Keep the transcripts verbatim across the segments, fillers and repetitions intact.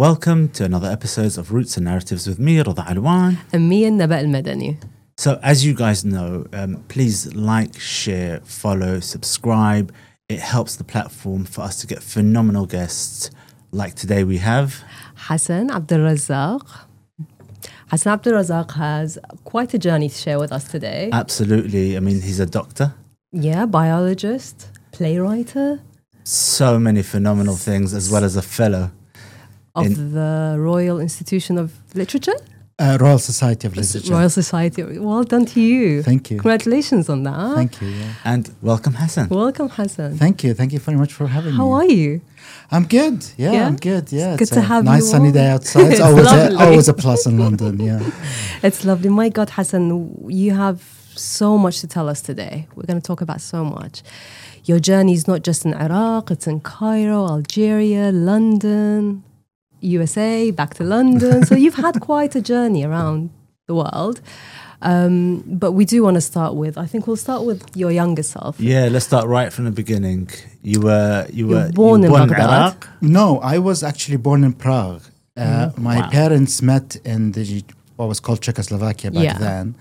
Welcome to another episode of Roots and Narratives with me, Rada Alwan. And me, Naba Al-Madani. So as you guys know, um, please like, share, follow, subscribe. It helps the platform for us to get phenomenal guests. Like today we have... Hassan Abdul Razzaq. Hassan Abdul Razzaq has quite a journey to share with us today. Absolutely. I mean, he's a doctor. Yeah, biologist, playwright. So many phenomenal things, as well as a fellow. Of in the Royal Institution of Literature? Uh, Royal Society of Literature. Royal Society. Well done to you. Thank you. Congratulations on that. Thank you. Yeah. And welcome, Hassan. Welcome, Hassan. Thank you. Thank you very much for having How me. How are you? I'm good. Yeah, Yeah? I'm good. Yeah, Good it's to a have nice you sunny on. day outside. It's It's always a, lovely. always a plus in London. Yeah. It's lovely. My God, Hassan, you have so much to tell us today. We're going to talk about so much. Your journey is not just in Iraq, it's in Cairo, Algeria, London, U S A, back to London. So you've had quite a journey around the world. Um, but we do want to start with, I think we'll start with your younger self. Yeah, let's start right from the beginning. You were you You were were born you were in born Baghdad. Iraq. No, I was actually born in Prague. Uh, My Wow. parents met in the what was called Czechoslovakia back Yeah. then,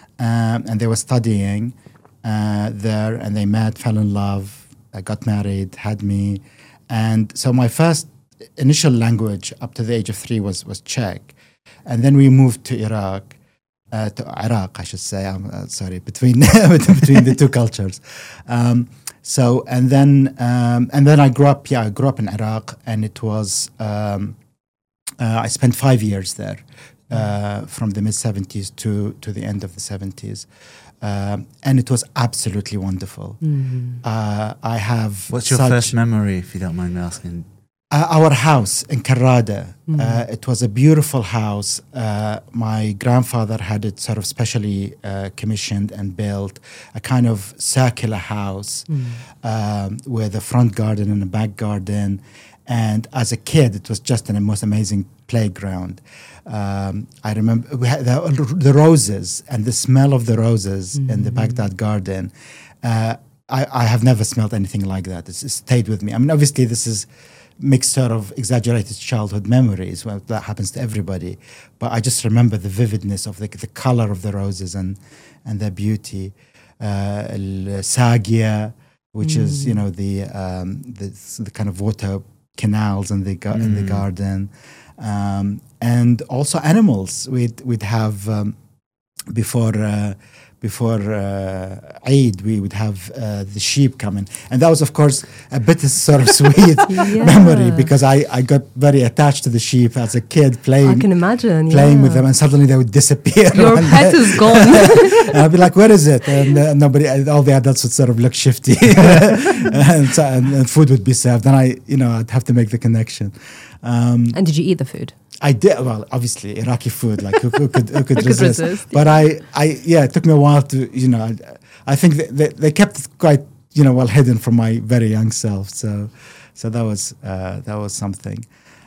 um, and they were studying uh, there, and they met, fell in love, uh, got married, had me, and so my first initial language up to the age of three was was Czech, and then we moved to Iraq. Uh, to Iraq, I should say. I'm uh, sorry, between between the two cultures. Um, so and then um, and then I grew up. Yeah, I grew up in Iraq, and it was um, uh, I spent five years there, uh, from the mid seventies to to the end of the seventies, um, and it was absolutely wonderful. Uh, I have. What's your such- first memory, if you don't mind me asking? Uh, our house in Karrada. Uh, it was a beautiful house. Uh, my grandfather had it sort of specially uh, commissioned and built, a kind of circular house um, with a front garden and a back garden. And as a kid, it was just an most amazing playground. Um, I remember we had the, the roses and the smell of the roses in the Baghdad garden. Uh, I, I have never smelled anything like that. It's, it's stayed with me. I mean, obviously, this is mixture of exaggerated childhood memories. Well, that happens to everybody. But I just remember the vividness of the, the color of the roses and, and their beauty. Uh, Sagia, which is, you know, the, um, the the kind of water canals in the gar- in the garden, um, and also animals. We'd we'd have um, before. Uh, Before uh, Eid, we would have uh, the sheep coming. And that was, of course, a bit sort of sweet Yeah. memory because I, I got very attached to the sheep as a kid, playing I can imagine. playing yeah. with them, and suddenly they would disappear. Your one pet day. is gone. And I'd be like, where is it? And uh, nobody, all the adults would sort of look shifty. and, so, and, and food would be served. And I, you know, I'd have to make the connection. Um, And did you eat the food? I did. Well, obviously Iraqi food, like who, who could who could, Who could resist? resist, But I, I, yeah, it took me a while to, you know, I, I think they, they, they kept it quite, you know, well hidden from my very young self. So, so that was uh, that was something.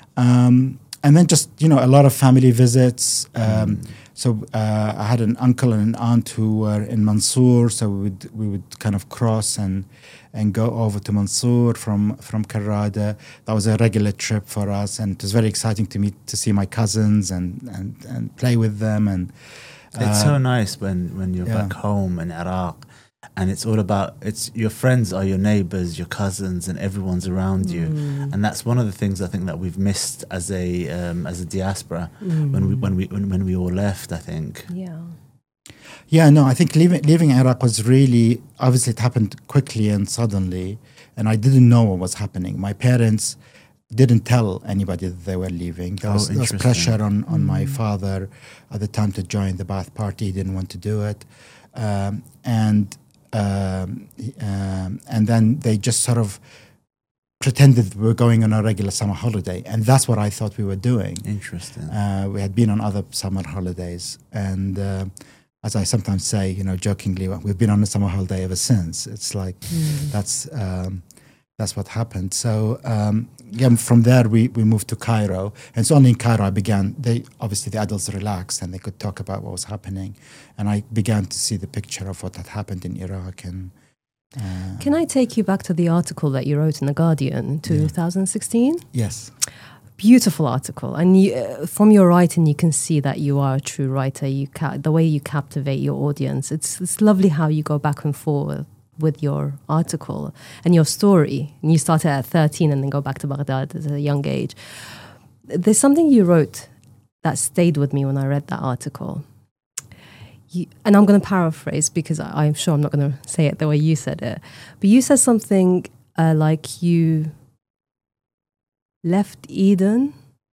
Um, and then just, you know, a lot of family visits. Um, So uh, I had an uncle and an aunt who were in Mansour, so we would we would kind of cross and and go over to Mansour from from Karrada. That was a regular trip for us, and it was very exciting to meet to see my cousins and and, and play with them. And It's uh, so nice when, when you're yeah. back home in Iraq, and it's all about, it's your friends are your neighbors, your cousins, and everyone's around you. And that's one of the things I think that we've missed as a um, as a diaspora when we when we when, when we all left, I think. Yeah. Yeah, no, I think leaving leaving Iraq was really, obviously it happened quickly and suddenly, and I didn't know what was happening. My parents didn't tell anybody that they were leaving. There Oh, was, there was interesting. pressure on, on my father at the time to join the Ba'ath Party. He didn't want to do it. Um, and um, um, and then they just sort of pretended we were going on a regular summer holiday. And that's what I thought we were doing. Interesting. Uh, we had been on other summer holidays, and uh, as I sometimes say, you know, jokingly, well, we've been on a summer holiday ever since. It's like that's um, that's what happened. So um, yeah, from there we we moved to Cairo, and it's only in Cairo I began. They obviously the adults relaxed and they could talk about what was happening, and I began to see the picture of what had happened in Iraq. And uh, Can I take you back to the article that you wrote in The Guardian in two thousand sixteen? yes, beautiful article, and you, uh, from your writing, you can see that you are a true writer. You ca- the way you captivate your audience. It's it's lovely how you go back and forth with your article and your story. And you started at thirteen and then go back to Baghdad at a young age. There's something you wrote that stayed with me when I read that article. You, and I'm going to paraphrase because I, I'm sure I'm not going to say it the way you said it. But you said something uh, like you left Eden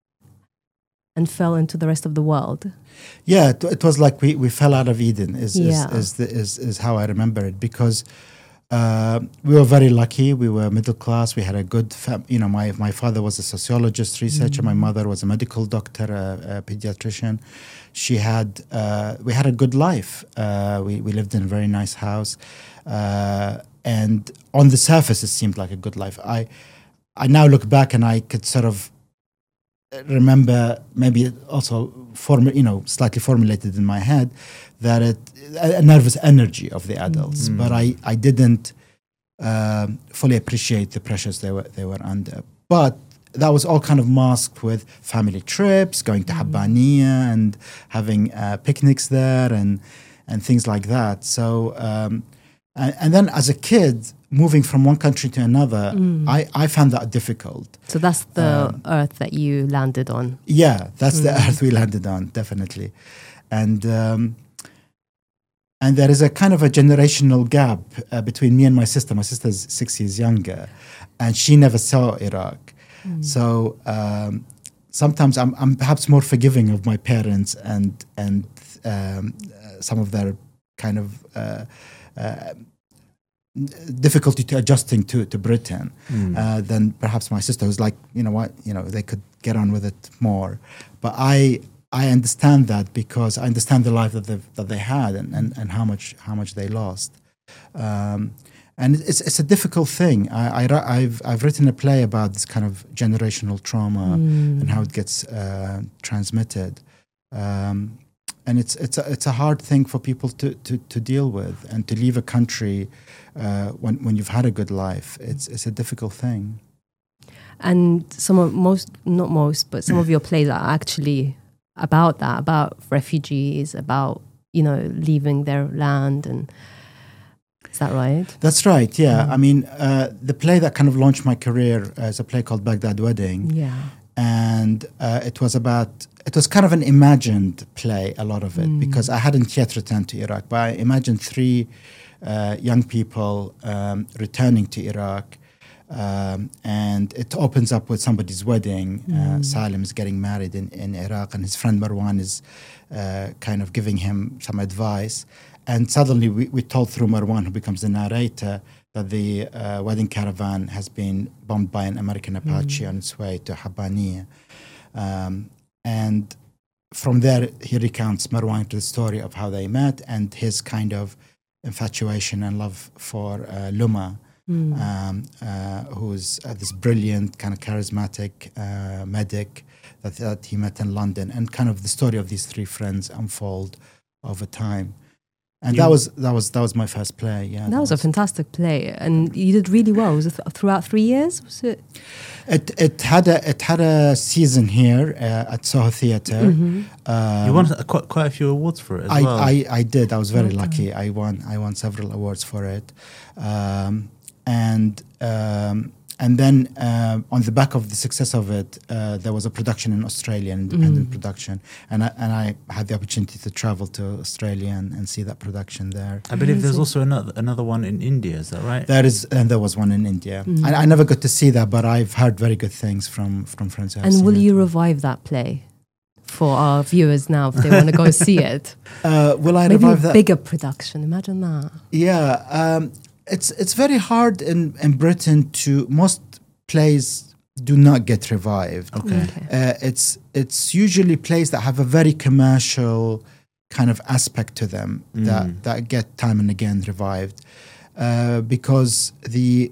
and fell into the rest of the world. Yeah, it, it was like we, we fell out of Eden is Yeah. is, is, the, is is how I remember it, because uh, we were very lucky. We were middle class. We had a good, fam- you know, my, my father was a sociologist, researcher. Mm. My mother was a medical doctor, a, a pediatrician. She had, uh, we had a good life. Uh, we, we lived in a very nice house. Uh, and on the surface, it seemed like a good life. I, I now look back and I could sort of remember, maybe also form, you know, slightly formulated in my head, that it a, a nervous energy of the adults, Mm. but I I didn't um fully appreciate the pressures they were they were under. But that was all kind of masked with family trips, going to Habbaniya and having uh, picnics there and and things like that. So um, and, and then as a kid, moving from one country to another, Mm. I, I found that difficult. So that's the Um, earth that you landed on. Yeah, that's the Mm. earth we landed on, definitely. And um, and there is a kind of a generational gap uh, between me and my sister. My sister's six years younger, and she never saw Iraq. Mm. So um, sometimes I'm, I'm perhaps more forgiving of my parents and and um, uh, some of their kind of uh, uh, difficulty to adjusting to to Britain Mm. uh, than perhaps my sister, who's like, you know what, you know, they could get on with it more. But I I understand that because I understand the life that they that they had and, and, and how much how much they lost. Um, and it's it's a difficult thing. I, I I've I've written a play about this kind of generational trauma Mm. and how it gets uh, transmitted. Um, and it's it's a, it's a hard thing for people to, to, to deal with, and to leave a country uh, when when you've had a good life. It's it's a difficult thing. And some of most, not most, but some of your plays are actually about that, about refugees, about, you know, leaving their land. And is that right? That's right. Yeah, Mm. I mean, uh, the play that kind of launched my career uh, is a play called Baghdad Wedding, Yeah. and uh, it was about. It was kind of an imagined play, a lot of it, Mm. because I hadn't yet returned to Iraq. But I imagined three uh, young people um, returning to Iraq. Um, and it opens up with somebody's wedding. Uh, Mm. Salim is getting married in, in Iraq, and his friend Marwan is uh, kind of giving him some advice. And suddenly we, we told through Marwan, who becomes the narrator, that the uh, wedding caravan has been bombed by an American Apache Mm. on its way to Habbaniya. Um, and from there, he recounts Marwan the story of how they met and his kind of infatuation and love for uh, Luma. Mm. Um, uh, who's uh, this brilliant, kind of charismatic uh, medic that, that he met in London, and kind of the story of these three friends unfold over time. And You- that was that was that was my first play. Yeah, That was a fantastic play, and you did really well. Was it th- throughout three years? Was it? It it had a it had a season here uh, at Soho Theatre. Mhm. Um, You won a- quite quite a few awards for it as I, well. I, I did. I was very Well done. lucky. I won I won several awards for it, um, and um, and then uh, on the back of the success of it, uh, there was a production in Australia, an independent Mm. production, and I, and I had the opportunity to travel to Australia and, and see that production there. I believe there's Amazing. also another another one in India. Is that right? There is, and there was one in India. Mm. I, I never got to see that, but I've heard very good things from from friends who have And seen will it. you revive that play for our viewers now if they want to go see it? Uh, will I Maybe a revive that? bigger production. Imagine that. Yeah, um, it's it's very hard in, in Britain to most plays do not get revived. Okay. Uh, it's it's usually plays that have a very commercial kind of aspect to them Mm. that that get time and again revived uh, because the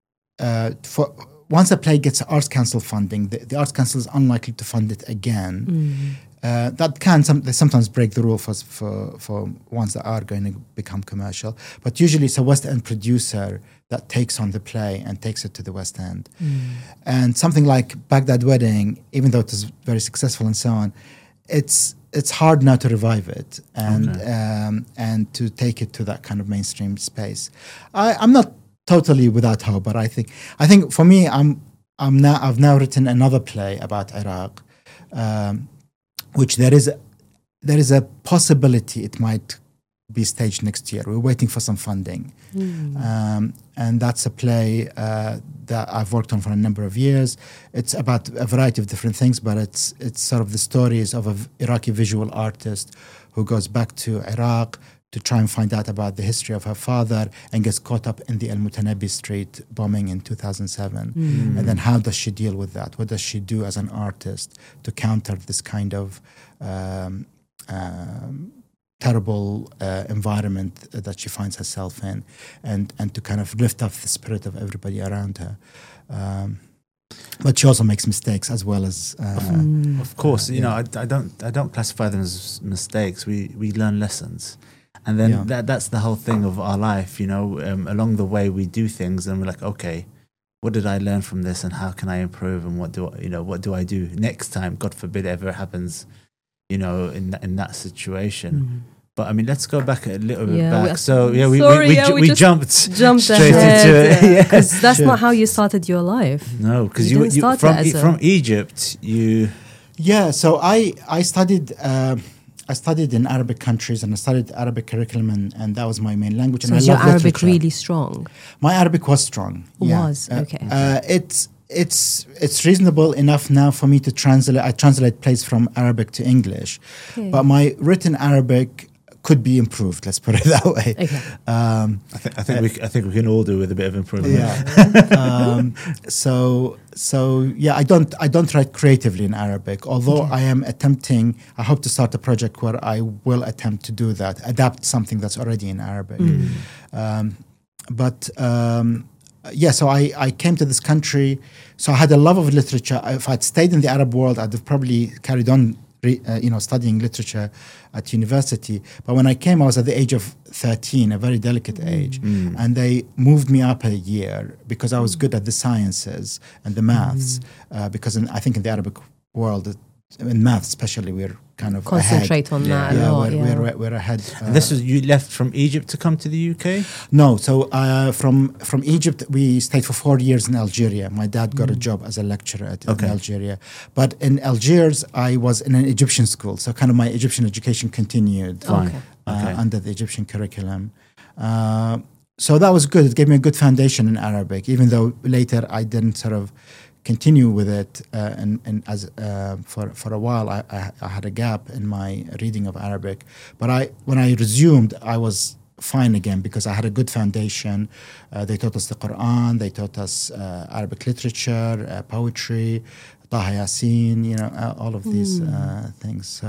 uh, for once a play gets Arts Council funding, the, the Arts Council is unlikely to fund it again. Mm. Uh, that can some, they sometimes break the rule for, for for ones that are going to become commercial. But usually it's a West End producer that takes on the play and takes it to the West End. Mm. And something like Baghdad Wedding, even though it was very successful and so on, it's it's hard now to revive it and Okay. um, and to take it to that kind of mainstream space. I, I'm not totally without hope, but I think I think for me, I'm I'm now I've now written another play about Iraq. Um, which there is a, there is a possibility it might be staged next year. We're waiting for some funding. Mm. Um, and that's a play uh, that I've worked on for a number of years. It's about a variety of different things, but it's it's sort of the stories of an Iraqi visual artist who goes back to Iraq to try and find out about the history of her father and gets caught up in the Al-Mutanabbi Street bombing in two thousand seven. Mm. And then how does she deal with that? What does she do as an artist to counter this kind of um, um, terrible uh, environment that she finds herself in, and, and to kind of lift up the spirit of everybody around her. Um, but she also makes mistakes as well as... Uh, Mm. Of course, you Yeah. know, I, I don't I don't classify them as mistakes. We we learn lessons, and then Yeah. that that's the whole thing of our life. You know, um, along the way we do things, and we're like, okay, what did I learn from this, and how can I improve, and what do I, you know what do I do next time? God forbid ever happens, you know, in that, in that situation. Mm. But I mean, let's go back a little bit Yeah, back. we- So yeah, we sorry, we, we, yeah, ju- we we just jumped Jumped straight into it. ahead Yeah. because that's Sure. not how you started your life. No, because You you, didn't you start from it as E- a- from Egypt, you Yeah, so I I studied uh, I studied in Arabic countries and I studied Arabic curriculum and, and that was my main language. So and I is your love Arabic literature. really strong? My Arabic was strong. Yeah. Was, Uh, okay. Uh, it's it's it's reasonable enough now for me to translate. I translate plays from Arabic to English, Okay. but my written Arabic could be improved. Let's put it that way. Okay. Um, I, th- I think we c- I think we can all do with a bit of improvement. yeah. um, so so yeah, I don't I don't write creatively in Arabic. Although Okay. I am attempting, I hope to start a project where I will attempt to do that, adapt something that's already in Arabic. Mm. Um, but um, yeah, so I, I came to this country. So I had a love of literature. If I'd stayed in the Arab world, I'd have probably carried on, re, uh, you know, studying literature at university. But when I came, I was at the age of thirteen, a very delicate age, Mm. and they moved me up a year because I was good at the sciences and the maths. Uh, because in, I think in the Arabic world, in math especially, we're kind of Concentrate ahead. on Yeah. that a Yeah, lot. we're, yeah. we're, we're ahead. Uh, And this is you left from Egypt to come to the U K. No, so uh, from from Egypt we stayed for four years in Algeria. My dad got a job as a lecturer at, Okay. in Algeria, but in Algiers I was in an Egyptian school, so kind of my Egyptian education continued Fine. Okay. uh, Okay. under the Egyptian curriculum. Uh, so that was good. It gave me a good foundation in Arabic, even though later I didn't sort of continue with it. Uh, and, and as uh, for for a while, I, I, I had a gap in my reading of Arabic. But I when I resumed, I was fine again because I had a good foundation. Uh, they taught us the Quran. They taught us uh, Arabic literature, uh, poetry, Taha Yassin. You know, uh, all of these uh, things. So.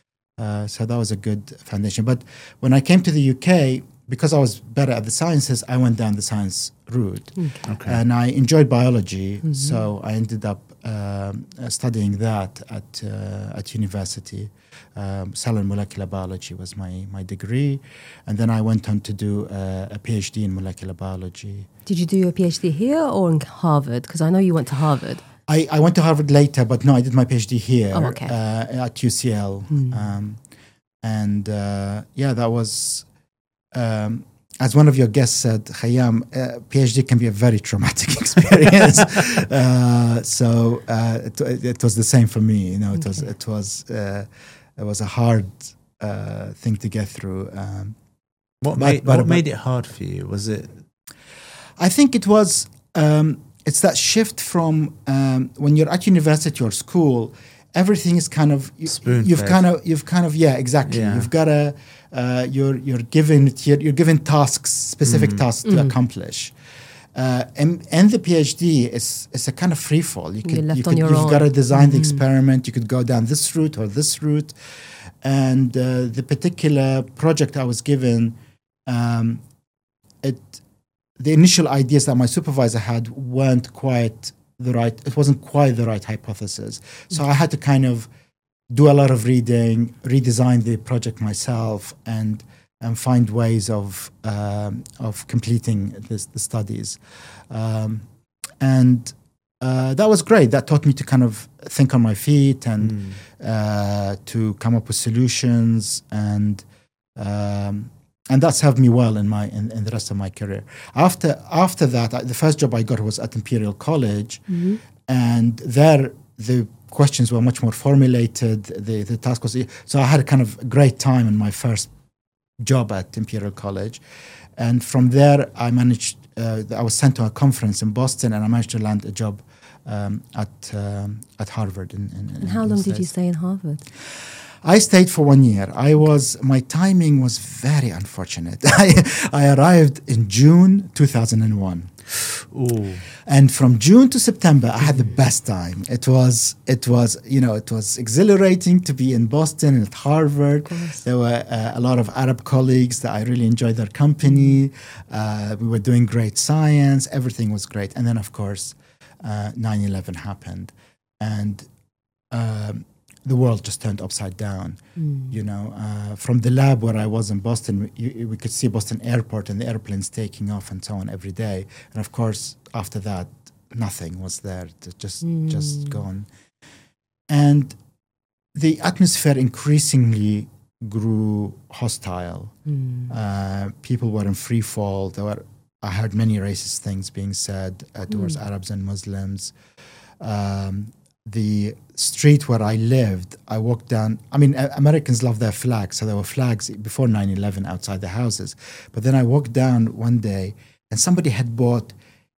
Uh, so that was a good foundation. But when I came to the U K, because I was better at the sciences, I went down the science route. Okay. And I enjoyed biology, so I ended up um, uh, studying that at uh, at university. Um, cell and molecular biology was my, my degree. And then I went on to do uh, a PhD in molecular biology. Did you do your PhD here or in Harvard? Because I know you went to Harvard. I, I went to Harvard later, but no, I did my PhD here Oh, okay. uh, at U C L. Um, and uh, yeah, that was, um, as one of your guests said, Khayyam, uh, PhD can be a very traumatic experience. uh, so uh, it, it was the same for me. You know, it was Okay. it was uh, it was a hard uh, thing to get through. Um, what but- made but- what but- made it hard for you? Was it I think it was um, it's that shift from um, when you're at university or school, everything is kind of you, Spoon you've fed. kind of you've kind of yeah exactly Yeah. you've got to uh, you're you're given you're, you're given tasks specific Mm. tasks to accomplish. Uh, and, and the PhD is is a kind of free fall. You You're could, left you on could, your you've own. got to design the Mhm. experiment. You could go down this route or this route, and uh, the particular project I was given, um, it the initial ideas that my supervisor had weren't quite the right. It wasn't quite the right hypothesis. So I had to kind of do a lot of reading, redesign the project myself, and and find ways of um, of completing this, the studies, um, and uh, that was great. That taught me to kind of think on my feet and Mm. uh, to come up with solutions, and um, and that's served me well in my in, in the rest of my career. After after that, I, the first job I got was at Imperial College, Mm-hmm. and there the questions were much more formulated. The the task was so I had a kind of great time in my first job at Imperial College, and from there I managed. Uh, I was sent to a conference in Boston, and I managed to land a job um, at um, at Harvard. In, in, And how long did you stay in Harvard? I stayed for one year. I was my timing was very unfortunate. I, I arrived in June two thousand one. Ooh. And from June to September, I had the best time. It was, it was, you know, it was exhilarating to be in Boston and at Harvard. There were uh, a lot of Arab colleagues that I really enjoyed their company. Uh, we were doing great science. Everything was great. And then, of course, uh, nine eleven happened, and um, the world just turned upside down. Mm. You know, uh, from the lab where I was in Boston, we, we could see Boston Airport and the airplanes taking off and so on every day. And of course, after that, nothing was there. It just Mm. just gone. And the atmosphere increasingly grew hostile. Mm. Uh, people were in free fall. There were, I heard many racist things being said uh, towards Mm. Arabs and Muslims. Um, the street where I lived, I walked down. I mean, uh, Americans love their flags, so there were flags before nine eleven outside the houses. But then I walked down one day, and somebody had bought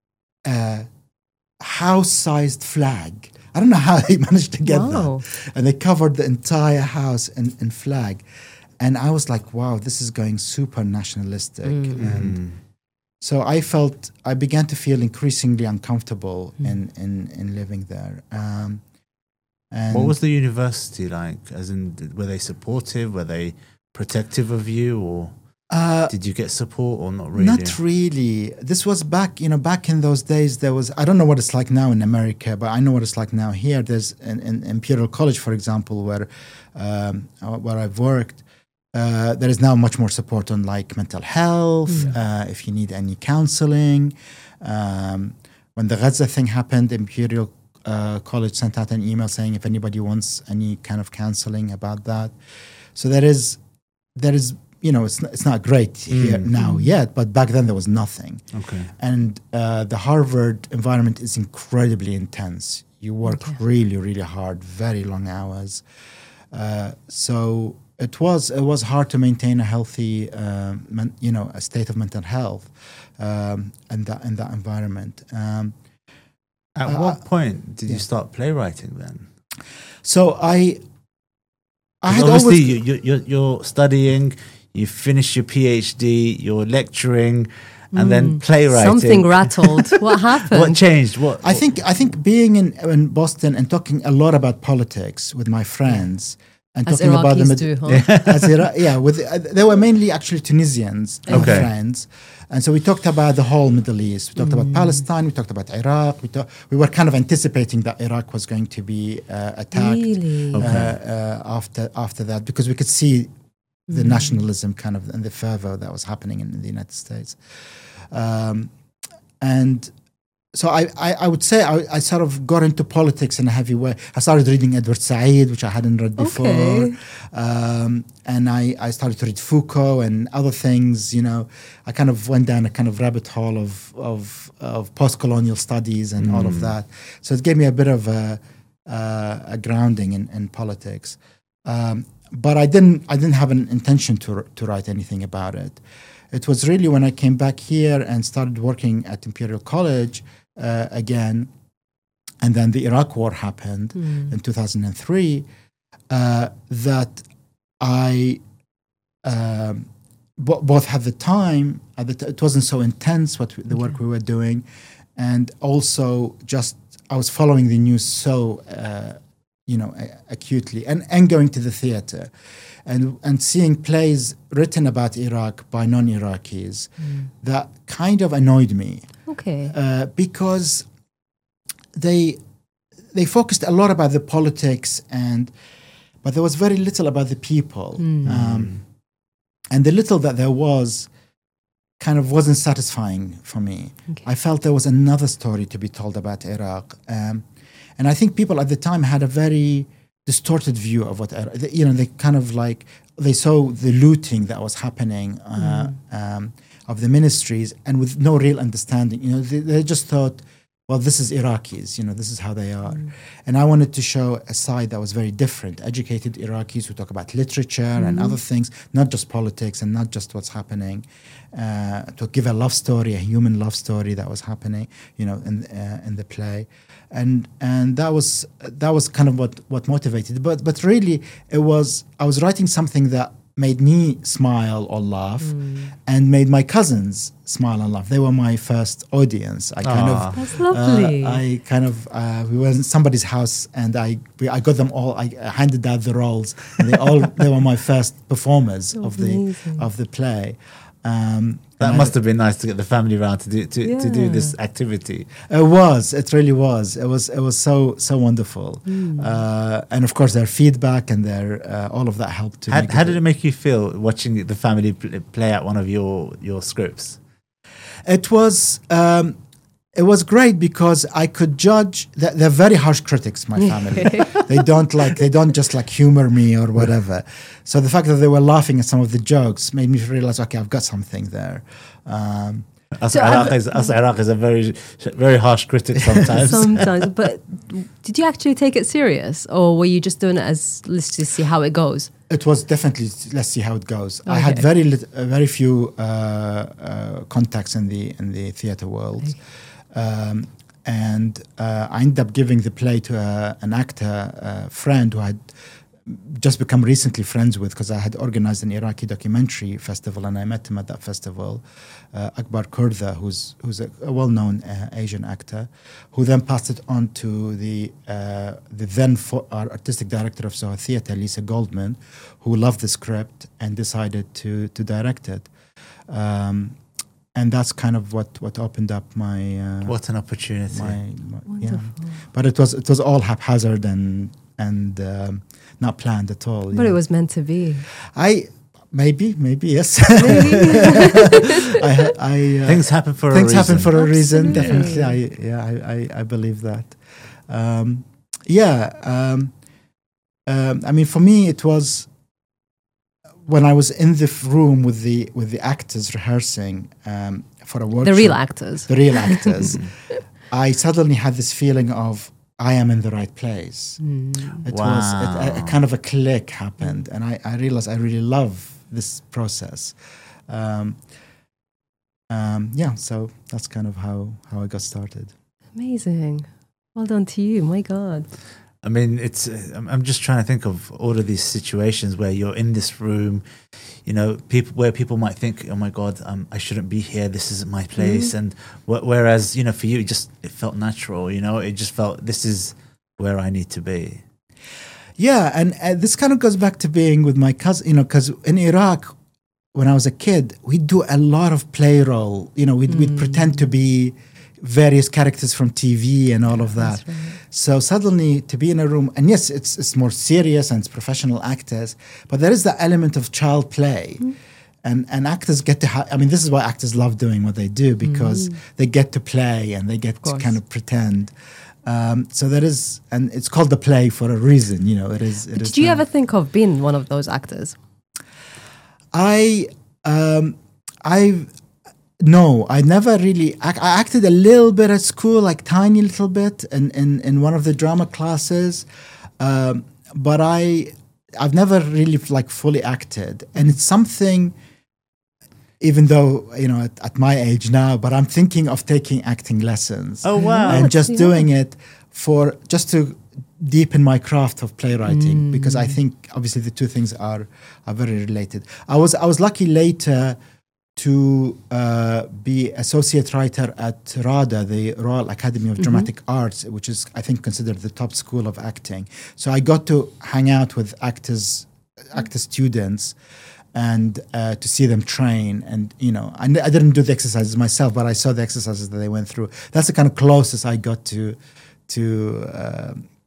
a house-sized flag. I don't know how they managed to get Wow. that. And they covered the entire house in, in flag. And I was like, wow, this is going super nationalistic. Mm. And Mm. so I felt, I began to feel increasingly uncomfortable Mm. in, in, in living there. Um, and What was the university like? As in, were they supportive? Were they protective of you, or uh, did you get support, or not really? Not really. This was back, you know, back in those days, there was, I don't know what it's like now in America, but I know what it's like now here. There's in, in Imperial College, for example, where, um, uh, where I've worked, uh, there is now much more support on like mental health, Mm. uh, if you need any counseling. Um, when the Gaza thing happened, Imperial uh, College sent out an email saying if anybody wants any kind of counseling about that. So there is, there is, you know, it's not, it's not great here Mm. now yet, but back then there was nothing. Okay. And uh, the Harvard environment is incredibly intense. You work Okay. really, really hard, very long hours. Uh, so it was it was hard to maintain a healthy, uh, men, you know, a state of mental health um, in that in that environment. Um, At Uh, what point did yeah. you start playwriting then? so I, I 'Cause had obviously always. you, you, you're, you're studying, you finish your PhD, you're lecturing, and then Mm. playwriting. Something rattled. What happened? What changed? What? I think I think being in in Boston and talking a lot about politics with my friends and As talking about the Iraqis Mid- do, huh? as Ira- yeah, with uh, they were mainly actually Tunisians and Okay. friends, and so we talked about the whole Middle East. We talked about Palestine. We talked about Iraq. We talk, we were kind of anticipating that Iraq was going to be uh, attacked Really? uh, Okay. uh, after after that, because we could see the nationalism kind of and the fervor that was happening in, in the United States, um, and. So I, I, I would say I, I sort of got into politics in a heavy way. I started reading Edward Said, which I hadn't read before. Okay. Um, and I, I started to read Foucault and other things, you know. I kind of went down a kind of rabbit hole of, of, of post-colonial studies and all of Mm. that. So it gave me a bit of a, uh, a grounding in, in politics. Um, but I didn't, I didn't have an intention to, to write anything about it. It was really when I came back here and started working at Imperial College Uh, again, and then the Iraq War happened Mm. in two thousand three, uh, that I um, bo- both had the time, uh, that it wasn't so intense what we, the work we were doing, and also just I was following the news so uh, you know a- acutely, and, and going to the theater, and and seeing plays written about Iraq by non-Iraqis Mm. that kind of annoyed me. Okay. Uh, because they they focused a lot about the politics, and but there was very little about the people. Um, and the little that there was kind of wasn't satisfying for me. Okay. I felt there was another story to be told about Iraq. Um, and I think people at the time had a very distorted view of what, Iraq, you know, they kind of like, they saw the looting that was happening uh, um, of the ministries, and with no real understanding. You know, they, they just thought, well, this is Iraqis, you know, this is how they are. Mm. And I wanted to show a side that was very different. Educated Iraqis who talk about literature mm. and other things, not just politics and not just what's happening. Uh, to give a love story, a human love story that was happening, you know, in uh, in the play. And and that was that was kind of what, what motivated. But but really, it was, I was writing something that made me smile or laugh, mm. and made my cousins smile and laugh. They were my first audience. I kind Aww. of, That's lovely. Uh, I kind of, uh, we were in somebody's house, and I we, I got them all. I handed out the roles, and they all they were my first performers Oh, of the amazing. of the play. Um, That and must I, have been nice to get the family around to do to, to do Yeah. this activity. It was. It really was. It was. It was so so wonderful. Mm. Uh, and of course, their feedback and their uh, all of that helped to. How, make how did it make you feel watching the family pl- play out one of your your scripts? It was. Um, it was great because I could judge. That they're very harsh critics. My family. They don't like. They don't just like humor me or whatever. So the fact that they were laughing at some of the jokes made me realize, okay, I've got something there. Um, Us So Iraqis, us Iraqis are very very harsh critics sometimes. Sometimes, but did you actually take it serious, or were you just doing it as let's just see how it goes? It was definitely, let's see how it goes. I had Okay. very lit, uh, very few uh, uh, contacts in the in the theatre world, um, and uh, I ended up giving the play to a, an actor uh, friend who I had just become recently friends with, because I had organized an Iraqi documentary festival, and I met him at that festival, uh, Akbar Kurda, who's who's a, a well-known uh, Asian actor, who then passed it on to the uh, the then fo- our artistic director of Soho Theatre, Lisa Goldman, who loved the script and decided to to direct it. Um, and that's kind of what, what opened up my uh, What an opportunity! my, my yeah. Wonderful. But it was it was all haphazard and and um, not planned at all. you But it know. was meant to be. I maybe maybe yes. Maybe. I, I uh, Things happen for things a reason. happen for a reason. Absolutely. Definitely, I yeah I, I, I believe that. Um, yeah, um, um, I mean, for me, it was when I was in the f- room with the with the actors rehearsing um, for a workshop. The real actors. The real actors. I suddenly had this feeling of I am in the right place. Mm. It was it, a, a Wow. kind of a click happened, and I, I realized I really love this process. Um, um, yeah, so that's kind of how, how I got started. Amazing. Well done to you. My God. I mean, it's. uh, I'm, I'm just trying to think of all of these situations where you're in this room, you know, people where people might think, "Oh my God, um, I shouldn't be here. This isn't my place." And wh- whereas, you know, for you, it just it felt natural. You know, it just felt this is where I need to be. Yeah, and uh, this kind of goes back to being with my cousin, you know, because in Iraq, when I was a kid, we'd do a lot of play role. You know, we'd, we'd pretend to be various characters from T V and all of that. That's right. So suddenly to be in a room, and yes, it's it's more serious and it's professional actors, but there is that element of child play. And and actors get to ha- I mean, this is why actors love doing what they do, because they get to play and they get to course. kind of pretend. Um, so there is, and it's called the play for a reason, you know, it is. It is Did you that. ever think of being one of those actors? I um I no, I never really I, I acted a little bit at school, like tiny little bit in in, in one of the drama classes, um, but I I've never really like fully acted, and it's something. Even though you know at, at my age now, but I'm thinking of taking acting lessons. Oh wow! And just Yeah. doing it for just to deepen my craft of playwriting, because I think obviously the two things are are very related. I was I was lucky later to uh, be associate writer at RADA, the Royal Academy of Dramatic Arts, which is I think considered the top school of acting. So I got to hang out with actors, actor students. And uh, to see them train, and you know, I, I didn't do the exercises myself, but I saw the exercises that they went through. That's the kind of closest I got to to uh,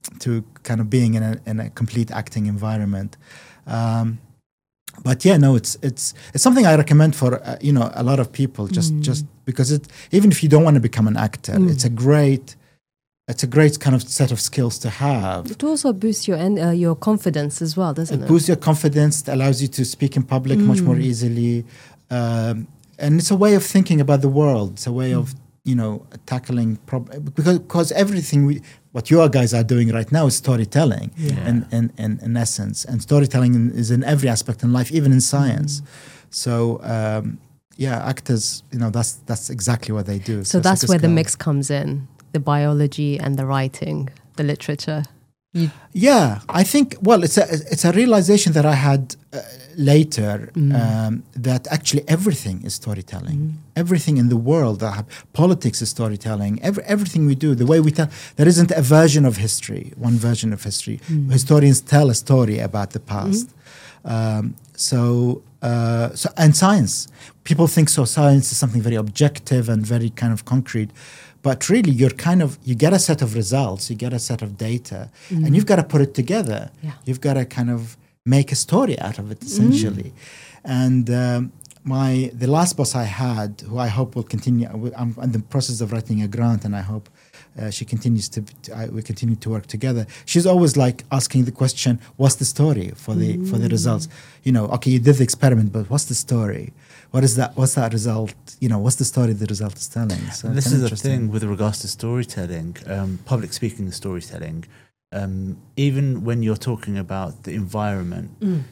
to kind of being in a in a complete acting environment. Um, but yeah, no, it's it's it's something I recommend for uh, you know a lot of people. Just Mm. just because it even if you don't want to become an actor, Mm. it's a great it's a great kind of set of skills to have. It also boosts your en- uh, your confidence as well, doesn't it? It boosts your confidence. It allows you to speak in public much more Mm. easily, um, and it's a way of thinking about the world. It's a way of you know tackling prob- because because everything we what you guys are doing right now is storytelling, Yeah. in, in, in, in essence, and storytelling in, is in every aspect in life, even in science. So um, yeah, actors, you know, that's that's exactly what they do. So it's a that's good where the skill. mix comes in: the biology and the writing, the literature. You, Yeah, I think. Well, it's a it's a realization that I had uh, later Mm. um, that actually everything is storytelling. Everything in the world, uh, politics is storytelling. Every, everything we do, the way we tell, there isn't a version of history, one version of history. Mm. Historians tell a story about the past. Um, so, uh, so and science, people think so. Science is something very objective and very kind of concrete. But really, you're kind of you get a set of results, you get a set of data, and you've got to put it together. Yeah. You've got to kind of make a story out of it, essentially. And um, my the last boss I had, who I hope will continue. I'm in the process of writing a grant, and I hope uh, she continues to. to I, we continue to work together. She's always like asking the question, "What's the story for the for the results?" You know, okay, you did the experiment, but what's the story? What is that? What's that result? You know, what's the story the result is telling? So And this it's is the interesting. thing with regards to storytelling, um, public speaking and storytelling. Um, even when you're talking about the environment,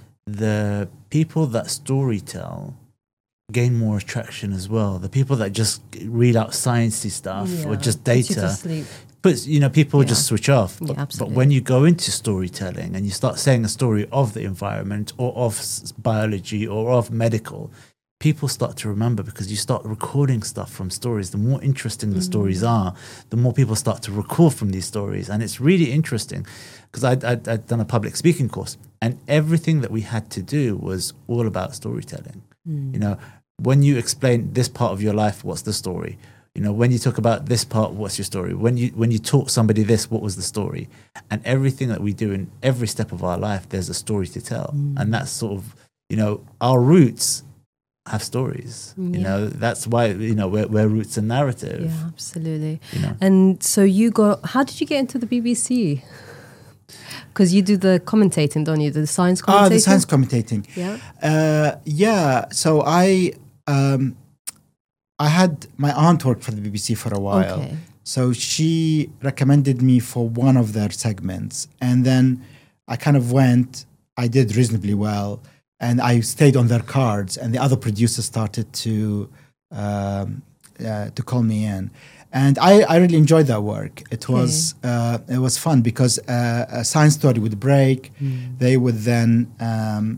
the people that storytell gain more attraction as well. The people that just read out sciencey stuff or just Puts you to data, sleep. but you know, people Yeah. just switch off. Yeah, But, but absolutely. when you go into storytelling and you start saying a story of the environment or of s- biology or of medical, people start to remember because you start recording stuff from stories. The more interesting the stories are, the more people start to recall from these stories. And it's really interesting because I'd, I'd, I'd done a public speaking course and everything that we had to do was all about storytelling. You know, when you explain this part of your life, what's the story? You know, when you talk about this part, what's your story? When you when you taught somebody this, what was the story? And everything that we do in every step of our life, there's a story to tell. And that's sort of, you know, our roots have stories. You Yeah. know, that's why, you know, we're, we're roots and narrative. Yeah, absolutely. You know. And so you got. How did you get into the B B C? Because you do the commentating, don't you? The science commentating. Ah, the science commentating. Yeah. Uh, yeah. So I um, I had my aunt worked for the B B C for a while. Okay. So she recommended me for one of their segments, and then I kind of went. I did reasonably well, and I stayed on their cards. And the other producers started to um, uh, to call me in, and I, I really enjoyed that work. It was uh, it was fun because uh, a science story would break. They would then um,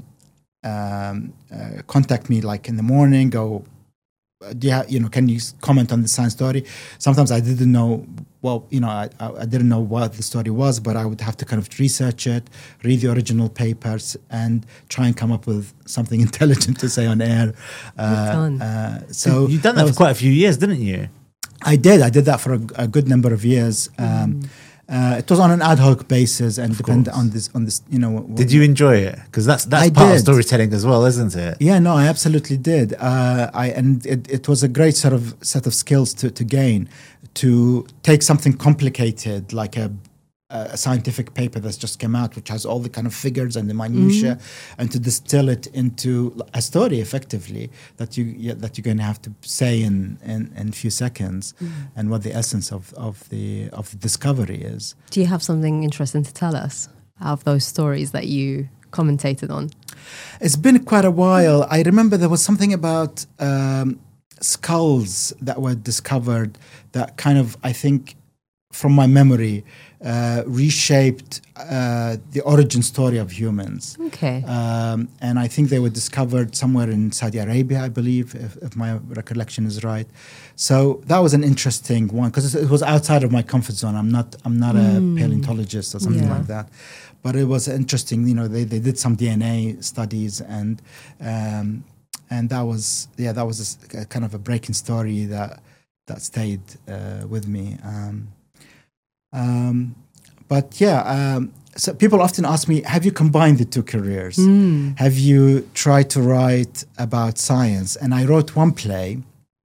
um, uh, contact me like in the morning. Go, do you, ha- you know, can you s- comment on the science story? Sometimes I didn't know. Well, you know, I, I I didn't know what the story was, but I would have to kind of research it, read the original papers, and try and come up with something intelligent to say on air. Uh, done. uh, so You've done that, was- for quite a few years, didn't you? I did. I did that for a, a good number of years. Um, uh, it was on an ad hoc basis and depended course. on this. On this, you know. w- Did you enjoy it? Because that's that's I part of did. storytelling as well, isn't it? Yeah, no, I absolutely did. Uh, I and it, it was a great sort of set of skills to, to gain, to take something complicated like a, a scientific paper that's just come out, which has all the kind of figures and the minutia, and to distill it into a story effectively that you yeah, that you're going to have to say in in, in a few seconds, and what the essence of, of the of the discovery is. Do you have something interesting to tell us out of those stories that you commentated on? It's been quite a while. I remember there was something about um, skulls that were discovered that kind of, I think, from my memory, uh, reshaped uh, the origin story of humans. Okay. Um, and I think they were discovered somewhere in Saudi Arabia, I believe, if, if my recollection is right. So that was an interesting one because it was outside of my comfort zone. I'm not, I'm not a paleontologist or something Yeah. like that. But it was interesting. You know, they, they did some D N A studies, and um, and that was yeah, that was a s- a kind of a breaking story that that stayed uh, with me. Um, um, but yeah, um, so people often ask me, have you combined the two careers? Mm. Have you tried to write about science? And I wrote one play,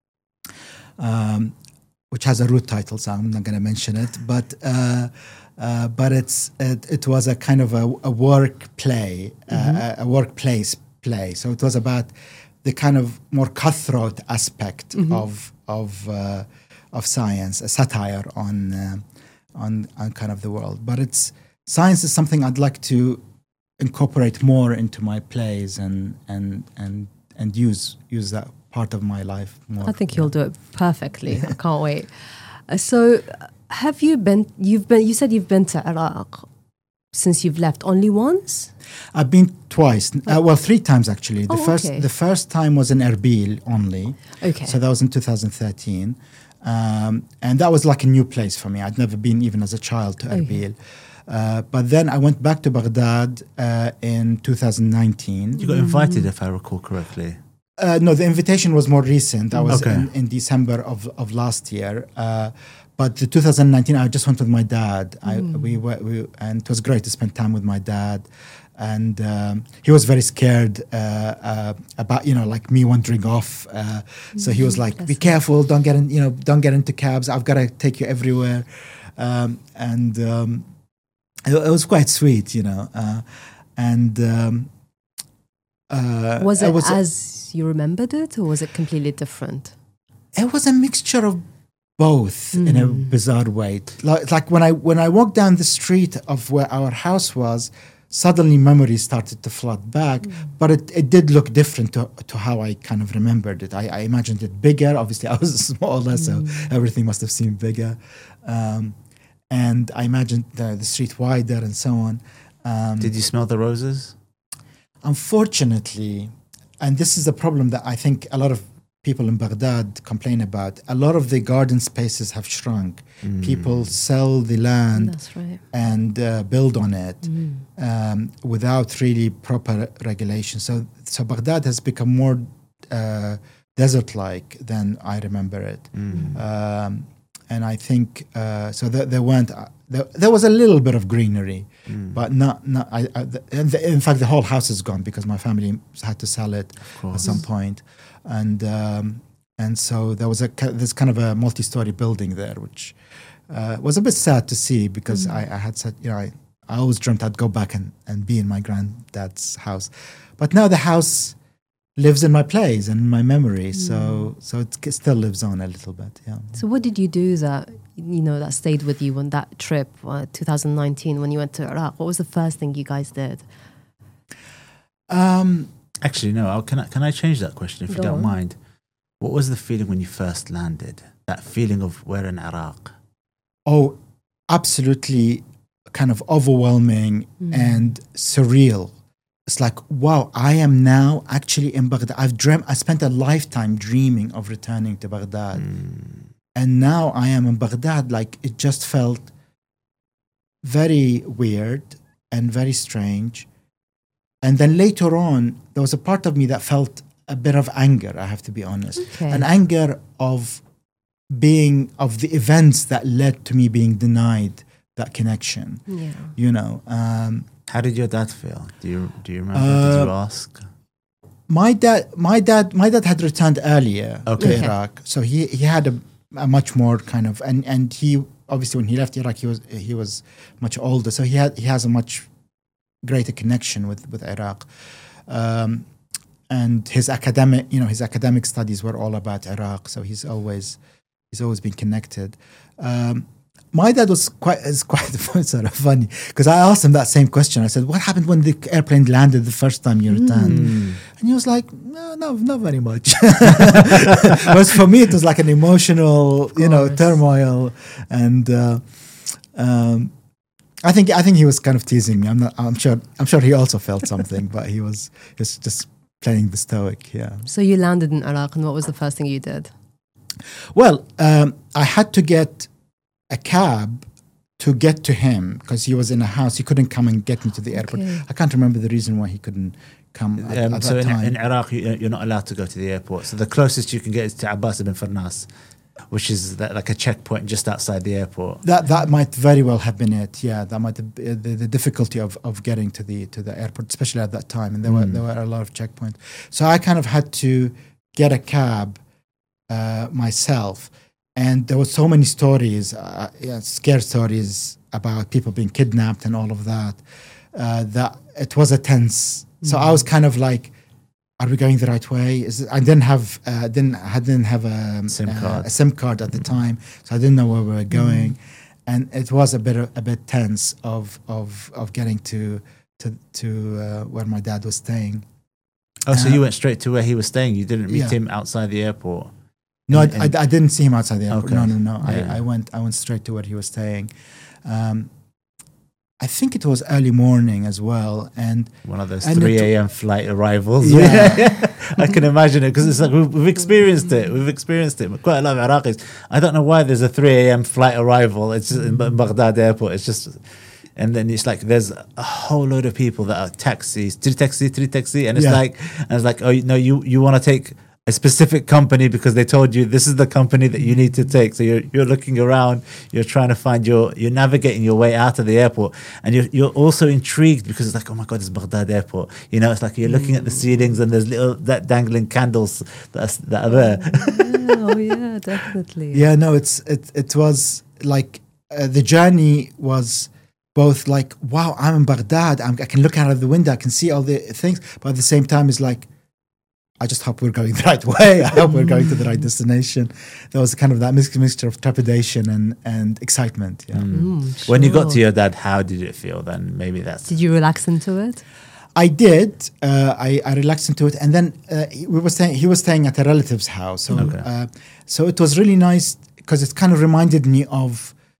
um, which has a root title, so I'm not going to mention it, but uh, uh, but it's it, it was a kind of a, a work play, Mm-hmm. uh, a, a workplace play. So it was about the kind of more cutthroat aspect Mm-hmm. of of uh, of science, a satire on uh, on on kind of the world. But it's science is something I'd like to incorporate more into my plays and and and and use use that part of my life more. I think you'll do it perfectly. I can't wait. Uh, so, uh, have you been? You've been. You said you've been to Iraq since you've left. Only once? I've been twice. Uh, well, three times actually. The Oh, first okay. the first time was in Erbil only. Okay. So that was in two thousand thirteen. Um, and that was like a new place for me. I'd never been even as a child to Okay. Erbil. Uh, but then I went back to Baghdad uh, in two thousand nineteen. You got invited, if I recall correctly. Uh, no, the invitation was more recent. I was Okay. in, in December of, of last year. Uh, but the two thousand nineteen, I just went with my dad. I, we, were, we and it was great to spend time with my dad. And um, he was very scared uh, uh, about, you know, like me wandering off. Uh, so he was like, "Be Bless him. careful! Don't get in, you know, don't get into cabs. I've got to take you everywhere." Um, and um, it, it was quite sweet, you know. Uh, and um, uh, Was it was a- as you remembered it, or was it completely different? It was a mixture of both in a Mm. bizarre way. Like, like when I when I walked down the street of where our house was, suddenly memories started to flood back. But it, it did look different to, to how I kind of remembered it. I, I imagined it bigger. Obviously, I was smaller, so everything must have seemed bigger. Um, and I imagined the, the street wider and so on. Um, Did you smell the roses? Unfortunately, and this is a problem that I think a lot of people in Baghdad complain about, a lot of the garden spaces have shrunk. People sell the land That's right. and uh, build on it um, without really proper regulation. So, so Baghdad has become more uh, desert-like than I remember it. Um, and I think uh, so. There, there weren't. Uh, there, there was a little bit of greenery, but not. not I, I, the, and the, in fact, the whole house is gone because my family had to sell it at course. some point, and um, and so there was a ki- this kind of a multi-story building there, which uh, was a bit sad to see because I, I had said, you know, I, I always dreamt I'd go back and, and be in my granddad's house, but now the house lives in my plays and my memory, so so it k- still lives on a little bit. Yeah. So, what did you do that you know that stayed with you on that trip, uh, twenty nineteen, when you went to Iraq? What was the first thing you guys did? Um, Actually, no. I'll, can I can I change that question if you Go don't on. mind? What was the feeling when you first landed? That feeling of we're in Iraq. oh, absolutely, kind of overwhelming and surreal. It's like, wow, I am now actually in Baghdad. I've dreamt. I spent a lifetime dreaming of returning to Baghdad, and now I am in Baghdad. Like, it just felt very weird and very strange. And then later on, there was a part of me that felt a bit of anger, I have to be honest. Okay. An anger of being, of the events that led to me being denied that connection, Yeah. you know. Um, How did your dad feel? Do you do you remember? did you Uh, ask? my dad, my dad, my dad had returned earlier Okay. to Okay. Iraq, so he he had a, a much more kind of, and and he obviously when he left Iraq, he was he was much older, so he had he has a much greater connection with with Iraq, um, and his academic, you know, his academic studies were all about Iraq, so he's always he's always been connected. Um, my dad was quite is quite sort of funny because I asked him that same question. I said, "What happened when the airplane landed the first time you returned?" And he was like, "No, no, not very much." Whereas for me, it was like an emotional, you know, course. turmoil, and uh, um, I think I think he was kind of teasing me. I'm not. I'm sure. I'm sure he also felt something, but he was he was just playing the stoic. Yeah. So you landed in Iraq, and what was the first thing you did? Well, um, I had to get a cab to get to him because he was in a house. He couldn't come and get me to the airport. Okay. I can't remember the reason why he couldn't come at, Um, at so that in, time. in Iraq, you, you're not allowed to go to the airport. So the closest you can get is to Abbas ibn Farnas. which is that, like a checkpoint just outside the airport. That that might very well have been it. Yeah, that might have been the, the difficulty of, of getting to the to the airport, especially at that time, and there were Mm. there were a lot of checkpoints. So I kind of had to get a cab uh, myself, and there were so many stories, uh, yeah, scare stories about people being kidnapped and all of that. Uh, that it was a tense. So I was kind of like, are we going the right way? Is it, I didn't have uh, didn't I didn't have a SIM uh, card. a SIM card at the time, so I didn't know where we were going, and it was a bit a bit tense of of of getting to to to uh, where my dad was staying. Oh, so Uh, you went straight to where he was staying. You didn't meet Yeah. him outside the airport. No, And- I, I, and- I didn't see him outside the airport. Okay. No, no, no. Yeah. I, I went I went straight to where he was staying. Um, I think it was early morning as well, and One of those And three it- a.m. flight arrivals. Yeah. I can imagine it because it's like we've, we've experienced it. We've experienced it. Quite a lot of Iraqis. I don't know why there's a three a.m. flight arrival. It's just in Ba- Baghdad airport. It's just, and then it's like there's a whole load of people that are taxis, three taxi, three taxi, and it's Yeah. like, and it's like, oh no, you you want to take a specific company because they told you this is the company that you need to take. So you're you're looking around, you're trying to find your, you're navigating your way out of the airport, and you're you're also intrigued because it's like, oh my god, it's Baghdad airport. You know, it's like you're looking at the ceilings and there's little that dangling candles that are, that are there. Yeah, oh yeah, definitely. yeah, no, it's it it was like uh, the journey was both like, wow, I'm in Baghdad. I'm, I can look out of the window, I can see all the things, but at the same time, it's like, I just hope we're going the right way. I hope we're going to the right destination. There was kind of that mix- mixture of trepidation and, and excitement. Yeah. Mm, When you got sure. to your dad, how did it feel then? Maybe that's Did you relax into it? I did. Uh, I, I relaxed into it, and then uh, he- we were staying. He was staying at a relative's house, so Okay. uh, so it was really nice because it kind of reminded me of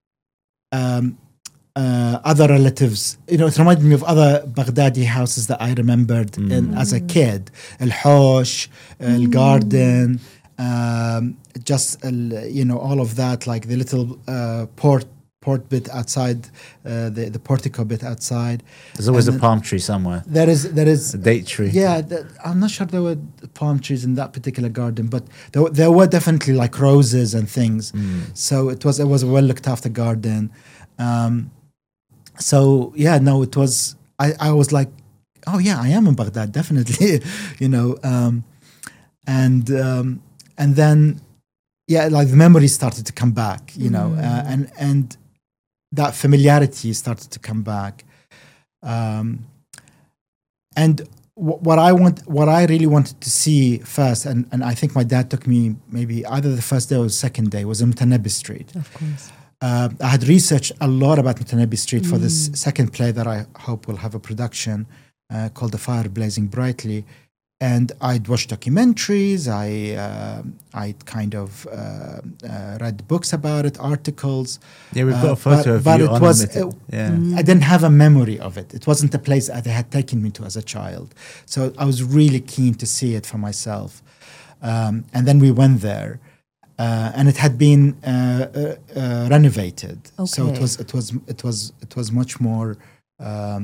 um, uh, other relatives. You know, it reminded me of other Baghdadi houses that I remembered in, as a kid. Al Hosh, Al Garden, um, just al- you know, all of that, like the little uh, port port bit outside, uh, the the portico bit outside. there's always and a then- palm tree somewhere, There is there is a date tree. yeah, the- I'm not sure there were palm trees in that particular garden, but there, were- there were definitely like roses and things. Mm. So it was it was a well looked after garden. Um, so yeah, no, it was. I, I was like, oh yeah, I am in Baghdad, definitely, you know. Um, and um, and then yeah, like the memories started to come back, you know, uh, and and that familiarity started to come back. Um, and w- what I want, what I really wanted to see first, and, and I think my dad took me maybe either the first day or the second day, was in Mutanabbi Street. Of course. Uh, I had researched a lot about Mutanabbi Street for this second play that I hope will have a production uh, called The Fire Blazing Brightly. And I'd watched documentaries, I uh, I'd kind of uh, uh, read books about it, articles. Yeah, we've got Uh, a photo but- of but you it on was- it. it- Yeah. I didn't have a memory of it. It wasn't a place that they had taken me to as a child. So I was really keen to see it for myself. Um, and then we went there. Uh, and it had been uh, uh, uh, renovated, so it Okay. was it was it was it was much more um,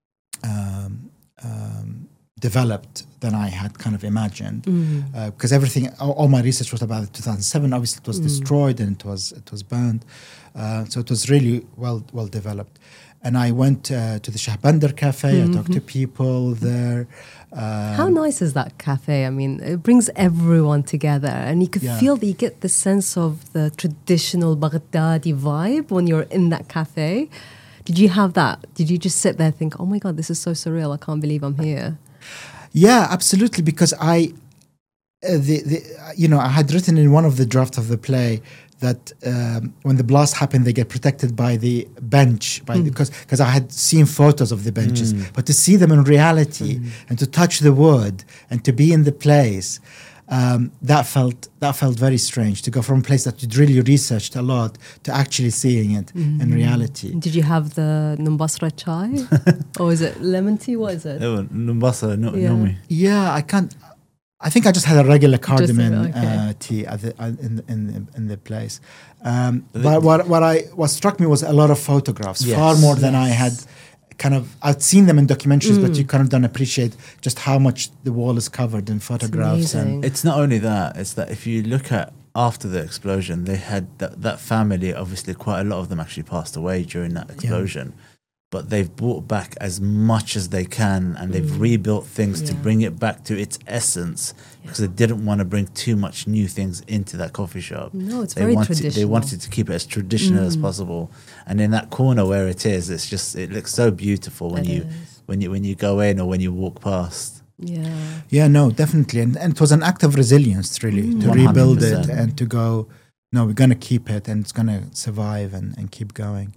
um, um, developed than I had kind of imagined. Uh, because everything, all, all my research was about two thousand seven. Obviously, it was destroyed and it was it was burned, uh, so it was really well well developed. And I went uh, to the Shahbandar Cafe. I talked to people there. Um, How nice is that cafe? I mean, it brings everyone together, and you could Yeah. feel that you get the sense of the traditional Baghdadi vibe when you're in that cafe. Did you have that? Did you just sit there and think, oh my God, this is so surreal. I can't believe I'm here. Yeah, absolutely. Because I, uh, the, the, uh, you know, I had written in one of the drafts of the play that um, when the blast happened, they get protected by the bench, by because because I had seen photos of the benches, but to see them in reality and to touch the wood and to be in the place. Um, that felt that felt very strange to go from a place that you'd really researched a lot to actually seeing it in reality. Did you have the Numbasra chai? Or is it lemon tea? What is it? Oh, Numbasa, no, Yeah. Nomi. Yeah, I can't. I think I just had a regular cardamom okay. uh, tea at the, uh, in in in the place. Um, but what what I what struck me was a lot of photographs, Yes. far more than I had. Kind of, I'd seen them in documentaries, but you kind of don't appreciate just how much the wall is covered in photographs. And amazing. It's not only that, it's that if you look at after the explosion, they had that, that family, obviously quite a lot of them actually passed away during that explosion. Yeah. But they've brought back as much as they can, and they've mm. rebuilt things yeah. to bring it back to its essence, yeah. because they didn't want to bring too much new things into that coffee shop. No, it's they very wanted, traditional. They wanted to keep it as traditional mm. as possible. And in that corner where it is, it's just it looks so beautiful when it you is. when you when you go in or when you walk past. Yeah. Yeah, no, definitely. And, and it was an act of resilience, really, mm. to rebuild it and to go, no, we're going to keep it and it's going to survive and, and keep going.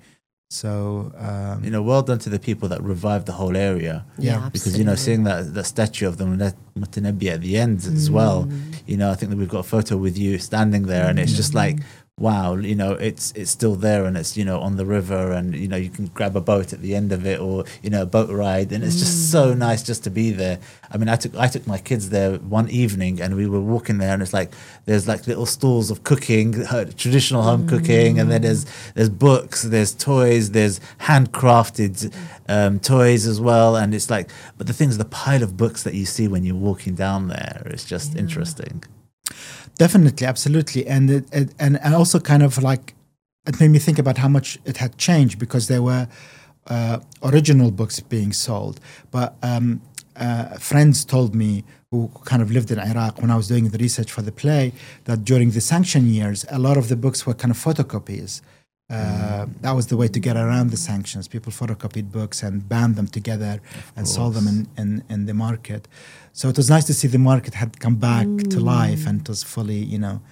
So, um, you know, well done to the people that revived the whole area. Yeah, because, you know, seeing that, that statue of the Mutanabbi at the end mm. as well, you know, I think that we've got a photo with you standing there and it's mm. just like, wow, you know, it's it's still there and it's, you know, on the river and, you know, you can grab a boat at the end of it or, you know, a boat ride and it's just mm. so nice just to be there. I mean, I took I took my kids there one evening and we were walking there and it's like, there's like little stalls of cooking, traditional home mm. cooking, and then there's there's books, there's toys, there's handcrafted um, toys as well. And it's like, but the thing is, the pile of books that you see when you're walking down there is just yeah. interesting. Definitely, absolutely, and it, it, and and also kind of like it made me think about how much it had changed because there were uh, original books being sold. But um, uh, friends told me who kind of lived in Iraq when I was doing the research for the play that during the sanction years, a lot of the books were kind of photocopies. Uh, mm. That was the way to get around the sanctions. People photocopied books and bound them together and sold them in, in, in the market. So it was nice to see the market had come back mm. to life and it was fully, you know.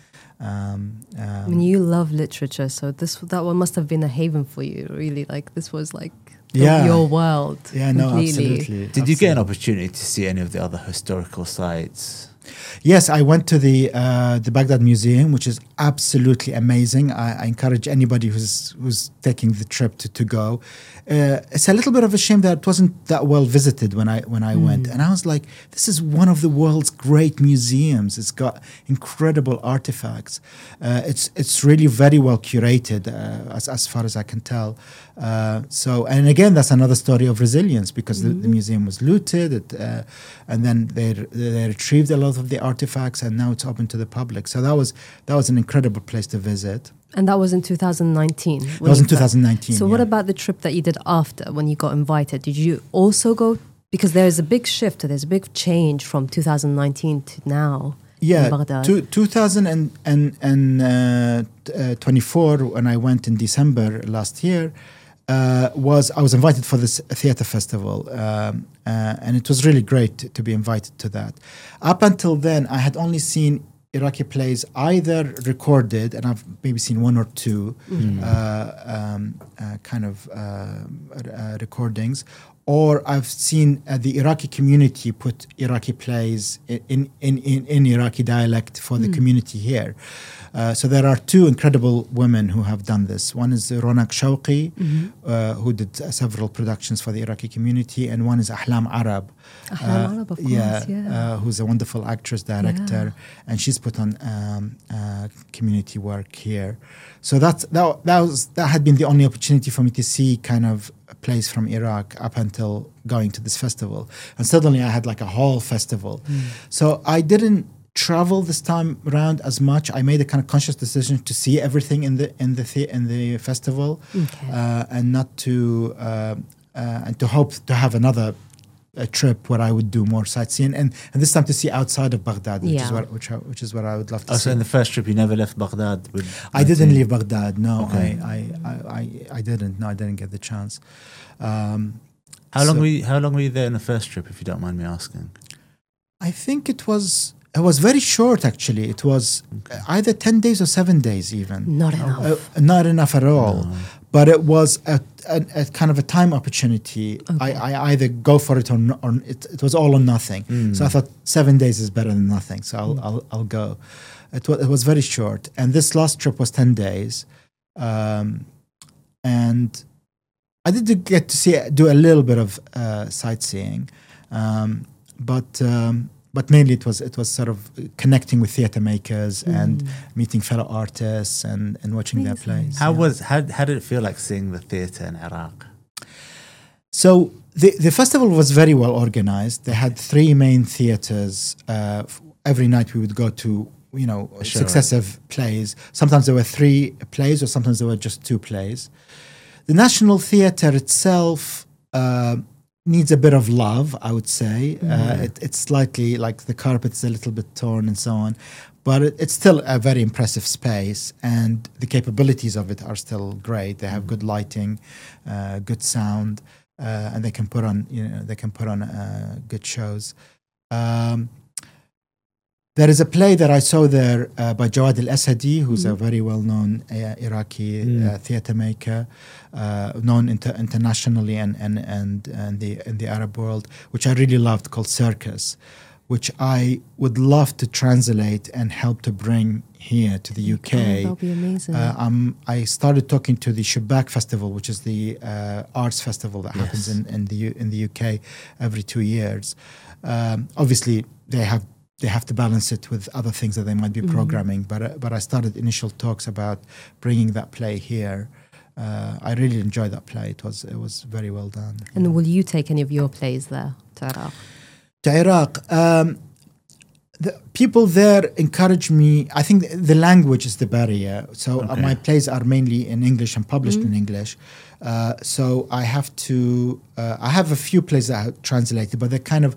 Um, um, I mean, you love literature, so this that one must have been a haven for you, really. Like, this was like the, yeah. your world. Yeah, completely. no, absolutely. Did absolutely. you get an opportunity to see any of the other historical sites? Yes, I went to the uh, the Baghdad Museum, which is absolutely amazing. I, I encourage anybody who's who's taking the trip to, to go. Uh, it's a little bit of a shame that it wasn't that well visited when I when I mm. went, and I was like, this is one of the world's great museums. It's got incredible artifacts. Uh, it's it's really very well curated, uh, as as far as I can tell. Uh, so, and again, that's another story of resilience because mm-hmm. the, the museum was looted, it, uh, and then they they retrieved a lot of the artifacts, and now it's open to the public. So that was that was an incredible place to visit. And that was in two thousand nineteen. That was in two thousand nineteen. So, yeah. what about the trip that you did after when you got invited? Did you also go? Because there's a big shift, there's a big change from two thousand nineteen to now. Yeah, to, two thousand twenty-four, when I went in December last year. Uh, was I was invited for this theatre festival, um, uh, and it was really great to, to be invited to that. Up until then, I had only seen Iraqi plays either recorded, and I've maybe seen one or two mm. uh, um, uh, kind of uh, uh, recordings, or I've seen uh, the Iraqi community put Iraqi plays in in, in, in Iraqi dialect for the mm. community here. Uh, so there are two incredible women who have done this. One is Ronak Shawqi, mm-hmm. uh, who did uh, several productions for the Iraqi community, and one is Ahlam Arab. Ahlam uh, Arab, of course, yeah, yeah. Uh, who's a wonderful actress, director, yeah. and she's put on um, uh, community work here. So that's, that that was that had been the only opportunity for me to see kind of plays from Iraq up until going to this festival, and suddenly I had like a whole festival. Mm. So I didn't travel this time around as much. I made a kind of conscious decision to see everything in the in the, the in the festival, okay. uh, and not to uh, uh, and to hope to have another a trip where I would do more sightseeing, and, and this time to see outside of Baghdad, which yeah. is what which I, which is what I would love to oh, see. So in the first trip, you never left Baghdad? With I didn't leave Baghdad. No, okay. I, I, I, I I didn't. No, I didn't get the chance. Um, how long so were you, How long were you there in the first trip, if you don't mind me asking? I think it was. It was very short, actually. It was okay. either ten days or seven days, even. Not enough. Uh, not enough at all. No. But it was a, a, a kind of a time opportunity. Okay. I, I either go for it or, no, or it, it was all or nothing. Mm. So I thought seven days is better than nothing. So I'll mm. I'll, I'll go. It was, it was very short. And this last trip was ten days. Um, and I did get to see do a little bit of uh, sightseeing. Um, but... Um, But mainly it was it was sort of connecting with theatre makers mm. and meeting fellow artists and, and watching Amazing. their plays. How yeah. was how how did it feel like seeing the theatre in Iraq? So the the festival was very well organized. They had three main theatres. Uh, every night we would go to you know, Sure. successive plays. Sometimes there were three plays, or sometimes there were just two plays. The National Theatre itself uh, needs a bit of love, I would say. Mm-hmm. Uh, it, it's slightly like the carpet's a little bit torn and so on, but it, it's still a very impressive space, and the capabilities of it are still great. They have good lighting, uh, good sound, uh, and they can put on, you know, they can put on uh, good shows. Um, There is a play that I saw there uh, by Jawad Al-Asadi, who's Mm-hmm. a very well-known uh, Iraqi Mm. uh, theatre maker, uh, known inter- internationally and and and and the in the Arab world, which I really loved, called Circus, which I would love to translate and help to bring here to the U K. Oh, that'll be amazing. Uh, um, I started talking to the Shabak Festival, which is the uh, arts festival that happens Yes. in in the U- in the U K every two years. Um, obviously, they have. They have to balance it with other things that they might be programming. But uh, but I started initial talks about bringing that play here. Uh, I really enjoyed that play. It was it was very well done. and will you take any of your plays there to Iraq? To Iraq, um, the people there encourage me. I think the, the language is the barrier. So uh, Okay. my plays are mainly in English and published in English. Uh, so I have to. Uh, I have a few plays that are translated, but they're kind of.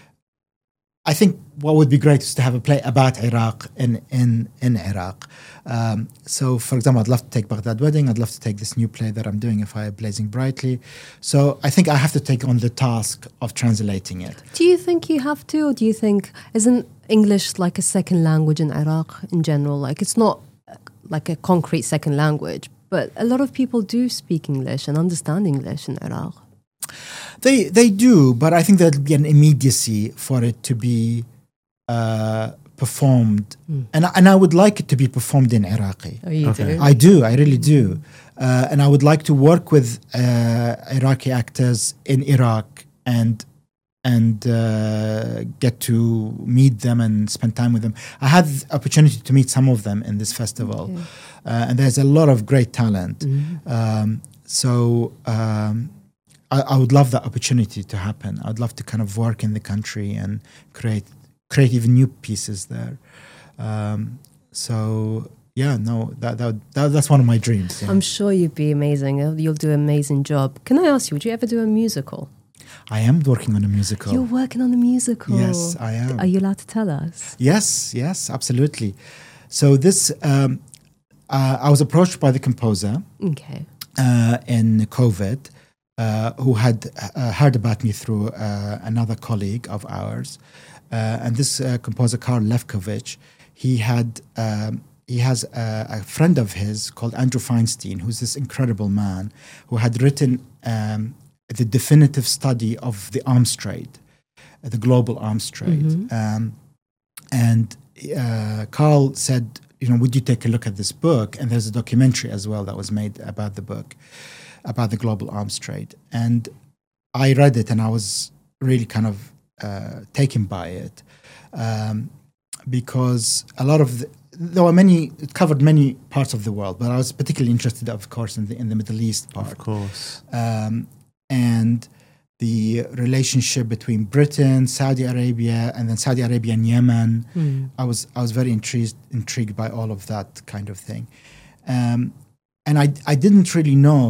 I think what would be great is to have a play about Iraq in in in Iraq. Um, so, for example, I'd love to take Baghdad Wedding. I'd love to take this new play that I'm doing, A Fire Blazing Brightly. So, I think I have to take on the task of translating it. Do you think you have to, or do you think, isn't English like a second language in Iraq in general? Like, it's not uh, like a concrete second language, but a lot of people do speak English and understand English in Iraq. They they do, but I think there'll be an immediacy for it to be uh, performed, and and I would like it to be performed in Iraqi. Oh, you Okay. do? I do, I really do. Uh, and I would like to work with uh, Iraqi actors in Iraq and and uh, get to meet them and spend time with them. I had the opportunity to meet some of them in this festival, Okay. uh, and there's a lot of great talent. Mm-hmm. Um, so um, I, I would love that opportunity to happen. I'd love to kind of work in the country and create create even new pieces there. Um, so. Yeah, no, that, that, that that's one of my dreams. Yeah. I'm sure you'd be amazing. Uh, You'll do an amazing job. Can I ask you, would you ever do a musical? I am working on a musical. You're working on a musical. Yes, I am. Are you allowed to tell us? Yes, yes, absolutely. So this, um, uh, I was approached by the composer Okay. uh, in COVID, uh, who had uh, heard about me through uh, another colleague of ours, uh, and this uh, composer Karl Levkovich, he had. Um, He has a, a friend of his called Andrew Feinstein, who's this incredible man who had written um, the definitive study of the arms trade, uh, the global arms trade. Um, and uh, Carl said, you know, would you take a look at this book? And there's a documentary as well that was made about the book, about the global arms trade. And I read it and I was really kind of uh, taken by it um, because a lot of the, there were many, it covered many parts of the world, but I was particularly interested, of course, in the in the Middle East part. Of course. Um, and the relationship between Britain, Saudi Arabia, and then Saudi Arabia and Yemen. Hmm. I was I was very intrigued intrigued by all of that kind of thing, um, and I I didn't really know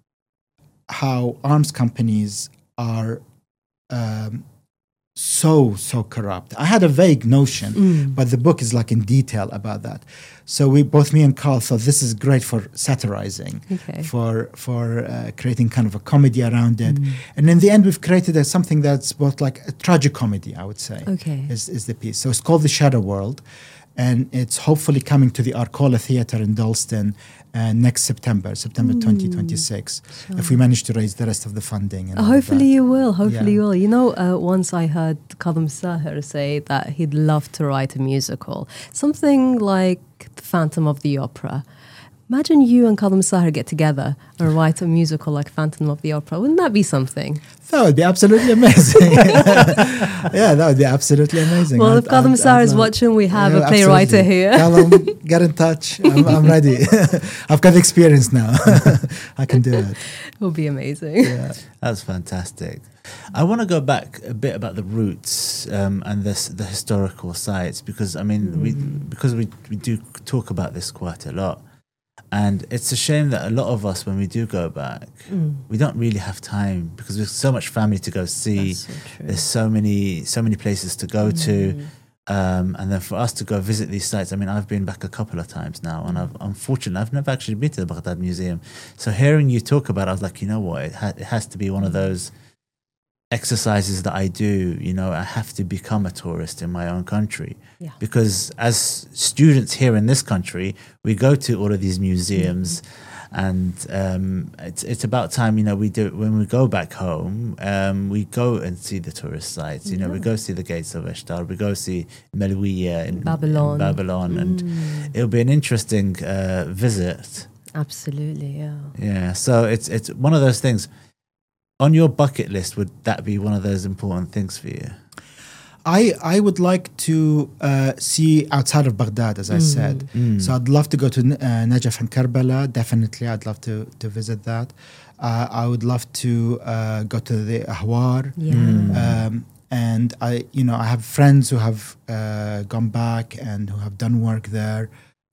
how arms companies are. Um, so so corrupt. I had a vague notion, but the book is like in detail about that. So we both me and Carl thought this is great for satirizing, Okay. for for uh, creating kind of a comedy around it. And in the end, we've created a, something that's both like a tragic comedy, I would say. Okay. Is is the piece. So it's called The Shadow World, and it's hopefully coming to the Arcola Theatre in Dalston uh, next September, September twenty twenty-six, if we manage to raise the rest of the funding. And Uh, all of hopefully that. you will. Hopefully Yeah. you will. You know, uh, once I heard Kadhim Sahir say that he'd love to write a musical, something like The Phantom of the Opera. Imagine you and Kadhim Sahir get together and write a musical like Phantom of the Opera. Wouldn't that be something? That would be absolutely amazing. Yeah, that would be absolutely amazing. Well, I'd- if Kadhim I'd- Sahir I'd is love- watching, we have Yeah, a playwright absolutely. here. Callum, get in touch. I'm, I'm ready. I've got the experience now. I can do it. It will be amazing. Yeah. That's fantastic. I want to go back a bit about the roots um, and this, the historical sites, because I mean, mm. we because we we do talk about this quite a lot, and it's a shame that a lot of us, when we do go back, mm. we don't really have time because there's so much family to go see. So there's so many so many places to go mm. to. Um, and then for us to go visit these sites, I mean, I've been back a couple of times now, and I've, unfortunately, I've never actually been to the Baghdad Museum. So hearing you talk about it, I was like, you know what, it, ha- it has to be one of those exercises that I do. You know, I have to become a tourist in my own country. Yeah. Because as students here in this country, we go to all of these museums. Mm-hmm. And um, it's it's about time, you know, we do when we go back home, um, we go and see the tourist sites. You yeah. know, we go see the gates of Ishtar, we go see Malwiya in Babylon, in Babylon mm. and it'll be an interesting uh, visit. Absolutely, yeah. Yeah, so it's it's one of those things. On your bucket list, would that be one of those important things for you? I, I would like to uh, see outside of Baghdad, as I mm. said. Mm. So I'd love to go to uh, Najaf and Karbala. Definitely, I'd love to, to visit that. Uh, I would love to uh, go to the Ahwar. Yeah. Mm. Um, and I, you know, I have friends who have uh, gone back and who have done work there.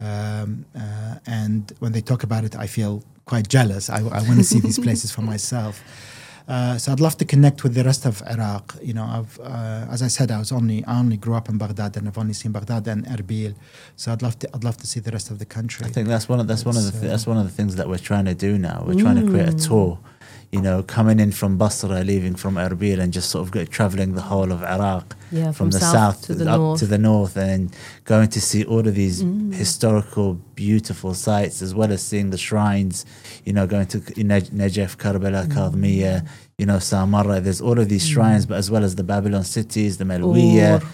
Um, uh, and when they talk about it, I feel quite jealous. I, I want to see these places for myself. Uh, so I'd love to connect with the rest of Iraq. You know, I've, uh, as I said, I was only I only grew up in Baghdad, and I've only seen Baghdad and Erbil. So I'd love to I'd love to see the rest of the country. I think that's one of that's it's, one of the th- that's one of the things that we're trying to do now. We're mm. trying to create a tour. You know, coming in from Basra, leaving from Erbil, and just sort of go, traveling the whole of Iraq yeah, from, from the south, south to the up north. to the north, and going to see all of these mm. historical, beautiful sites, as well as seeing the shrines. You know, going to Najaf, Karbala, mm. Kadhmiya, you know, Samarra. There's all of these shrines, mm. but as well as the Babylon cities, the Malwiya,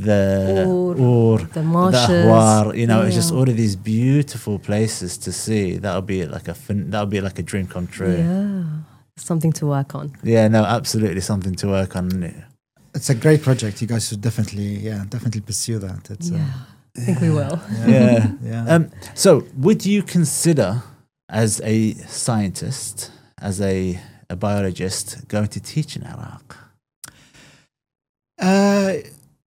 the Ur, the marshes, the Ahwar. You know, yeah. it's just all of these beautiful places to see. That'll be like a fin- that'll be like a dream come true. Yeah. Something to work on. Yeah, no, absolutely something to work on. It's a great project. You guys should definitely, yeah, definitely pursue that. It's, yeah, uh, I think we will. Yeah. yeah. yeah. Um, so, would you consider, as a scientist, as a, a biologist, going to teach in Iraq? Uh,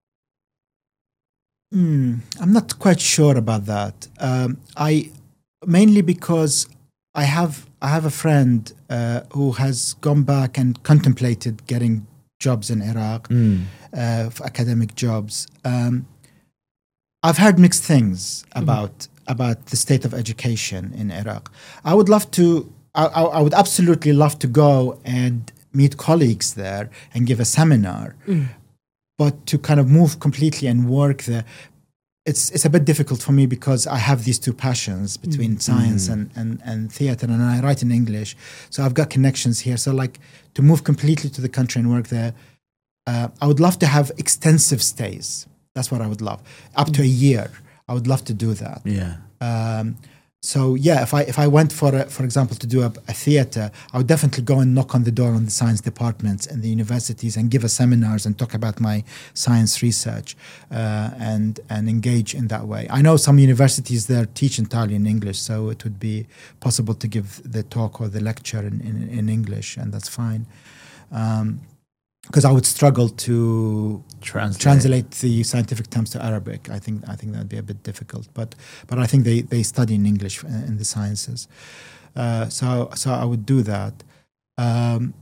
mm, I'm not quite sure about that. Um, I mainly because I have I have a friend uh, who has gone back and contemplated getting jobs in Iraq, mm. uh, for academic jobs. Um, I've heard mixed things about mm. about the state of education in Iraq. I would love to. I, I would absolutely love to go and meet colleagues there and give a seminar, mm. but to kind of move completely and work there. It's it's a bit difficult for me because I have these two passions between mm. science mm. and, and, and theater, and I write in English. So I've got connections here. So like to move completely to the country and work there, uh, I would love to have extensive stays. That's what I would love. Up mm. to a year. I would love to do that. Yeah. Um, so yeah, if I if I went for a, for example to do a, a theater, I would definitely go and knock on the door on the science departments and the universities and give a seminars and talk about my science research uh, and and engage in that way. I know some universities there teach entirely in English, so it would be possible to give the talk or the lecture in, in, in English, and that's fine. Um, because I would struggle to translate. translate the scientific terms to Arabic. I think I think that'd be a bit difficult. But but I think they, they study in English in the sciences. Uh, so so I would do that. Um,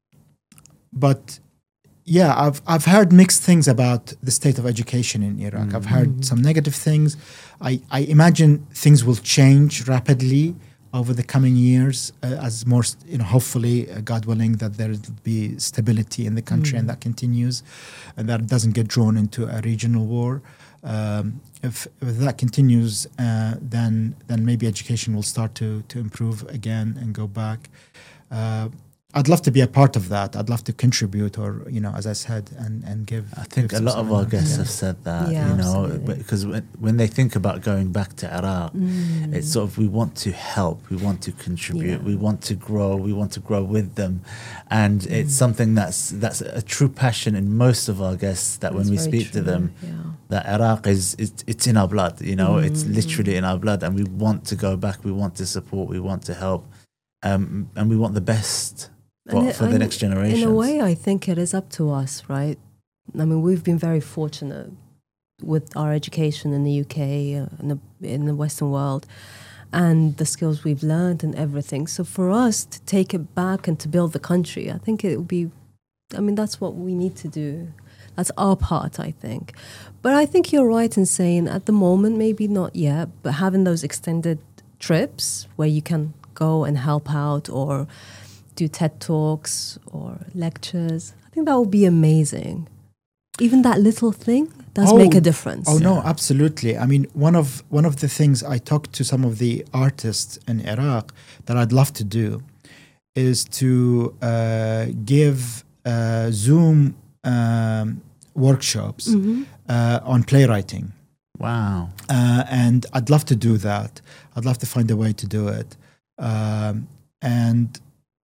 but yeah, I've I've heard mixed things about the state of education in Iraq. Mm-hmm. I've heard some negative things. I, I imagine things will change rapidly over the coming years, uh, as more, you know, hopefully, uh, God willing, that there will be stability in the country mm. and that continues, and that it doesn't get drawn into a regional war. Um, if, if that continues, uh, then then maybe education will start to to improve again and go back. Uh, I'd love to be a part of that. I'd love to contribute, or you know, as I said, and, and give. I think give a lot of our guests yeah. have said that. Yeah, you know, absolutely. because when, when they think about going back to Iraq, mm. it's sort of we want to help, we want to contribute, Yeah. we want to grow, we want to grow with them, and mm. it's something that's that's a true passion in most of our guests. That That's when we very speak true. to them, yeah. that Iraq is it's, it's in our blood. You know, Mm. it's literally in our blood, and we want to go back. We want to support. We want to help, um, and we want the best for, And it- for the and next generation. In a way, I think it is up to us, right? I mean, we've been very fortunate with our education in the U K, uh, in, the, in the Western world, and the skills we've learned and everything. So for us to take it back and to build the country, I think it would be, I mean, that's what we need to do. That's our part, I think. But I think you're right in saying at the moment, maybe not yet, but having those extended trips where you can go and help out or do TED Talks or lectures, I think that would be amazing. Even that little thing does Oh, make a difference. Oh no, absolutely. I mean, one of one of the things I talked to some of the artists in Iraq that I'd love to do is to uh, give uh, Zoom um, workshops Mhm. uh, on playwriting, Wow. uh, and I'd love to do that. I'd love to find a way to do it, um, and.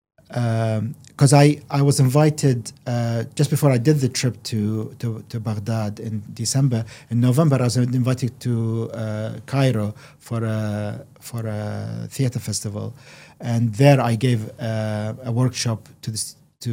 Because um, I, I was invited uh, just before I did the trip to, to, to Baghdad in December. In November, I was invited to uh, Cairo for a, for a theater festival. And there I gave uh, a workshop to, the,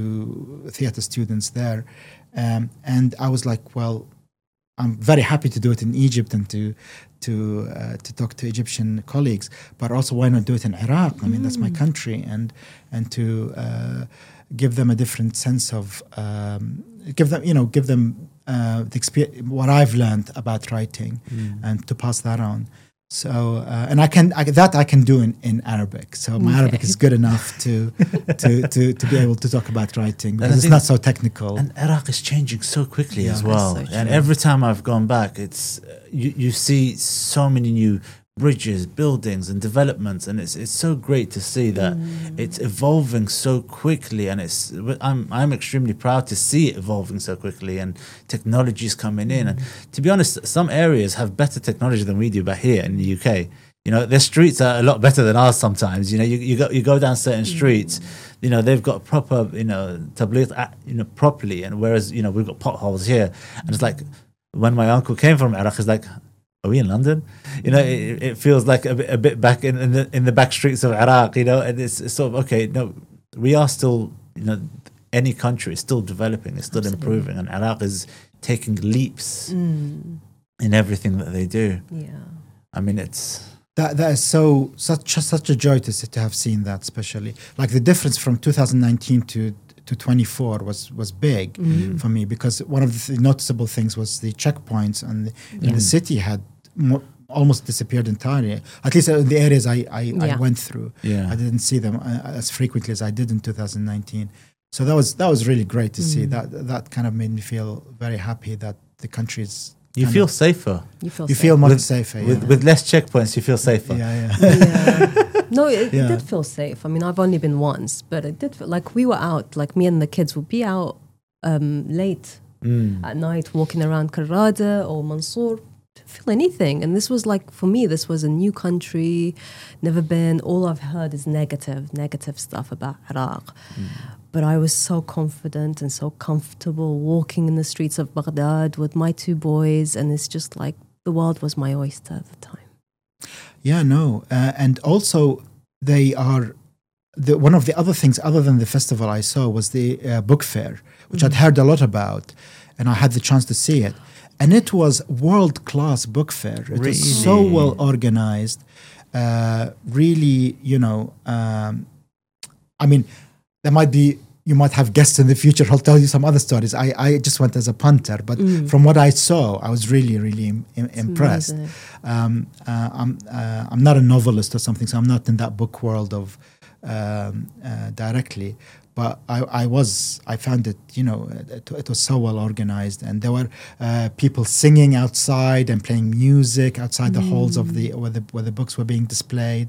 to theater students there. Um, and I was like, well, I'm very happy to do it in Egypt and to to uh, to talk to Egyptian colleagues, but also why not do it in Iraq? I mean, that's my country, and and to uh, give them a different sense of um, give them you know give them uh, the experience, what I've learned about writing, Mm. and to pass that on. So uh, and I can I, that I can do in, in Arabic. So my Okay. Arabic is good enough to to, to to be able to talk about writing I because it's think- not so technical. And Iraq is changing so quickly Yeah. as well. That's so And true. every time I've gone back, it's uh, you, you see so many new bridges, buildings, and developments, and it's it's so great to see that it's evolving so quickly. And it's I'm I'm extremely proud to see it evolving so quickly, and technologies coming in. And to be honest, some areas have better technology than we do, but here in the U K. You know, their streets are a lot better than ours sometimes. You know, you, you go you go down certain streets, you know, they've got proper, you know, tabligh, uh, you know, properly. And whereas, you know, we've got potholes here. And it's like, when my uncle came from Iraq, he's like, are we in London? You know, it, it feels like a bit, a bit back in, in the in the back streets of Iraq, you know, and it's, it's sort of, okay, no, we are still, you know, any country is still developing, it's still Absolutely. improving. And Iraq is taking leaps Mm, in everything that they do. yeah. I mean, it's... That that is so such such a joy to see, to have seen that, especially like the difference from two thousand nineteen to to twenty-four was was big for me, because one of the th- noticeable things was the checkpoints, and the, and the city had mo- almost disappeared entirely. At least in the areas I I, I Yeah. went through, Yeah. I didn't see them uh, as frequently as I did in two thousand nineteen. So that was that was really great to see. That that kind of made me feel very happy that the country is. You kind feel of- safer. You feel you safe. feel much With- safer. With, yeah. with less checkpoints, you feel safer. yeah, yeah. Yeah. No, it, Yeah. it did feel safe. I mean, I've only been once, but it did feel like we were out, like me and the kids would be out um, late Mm. at night walking around Karada or Mansour. Didn't feel anything. And this was like, for me, this was a new country, never been. All I've heard is negative, negative stuff about Iraq. But I was so confident and so comfortable walking in the streets of Baghdad with my two boys. And it's just like the world was my oyster at the time. Yeah, no, uh, and also they are the, one of the other things other than the festival I saw was the uh, book fair, which I'd heard a lot about, and I had the chance to see it, and it was world class book fair. It was so Really? well organized, uh, really, you know. Um, I mean, there might be. You might have guests in the future who'll tell you some other stories. I, I just went as a punter, but from what I saw, I was really, really im- im- It's impressed. amazing. Um, uh, I'm uh, I'm not a novelist or something, so I'm not in that book world of um, uh, directly. But I, I was I found it you know it, it was so well organized, and there were uh, people singing outside and playing music outside the halls of the where the where the books were being displayed.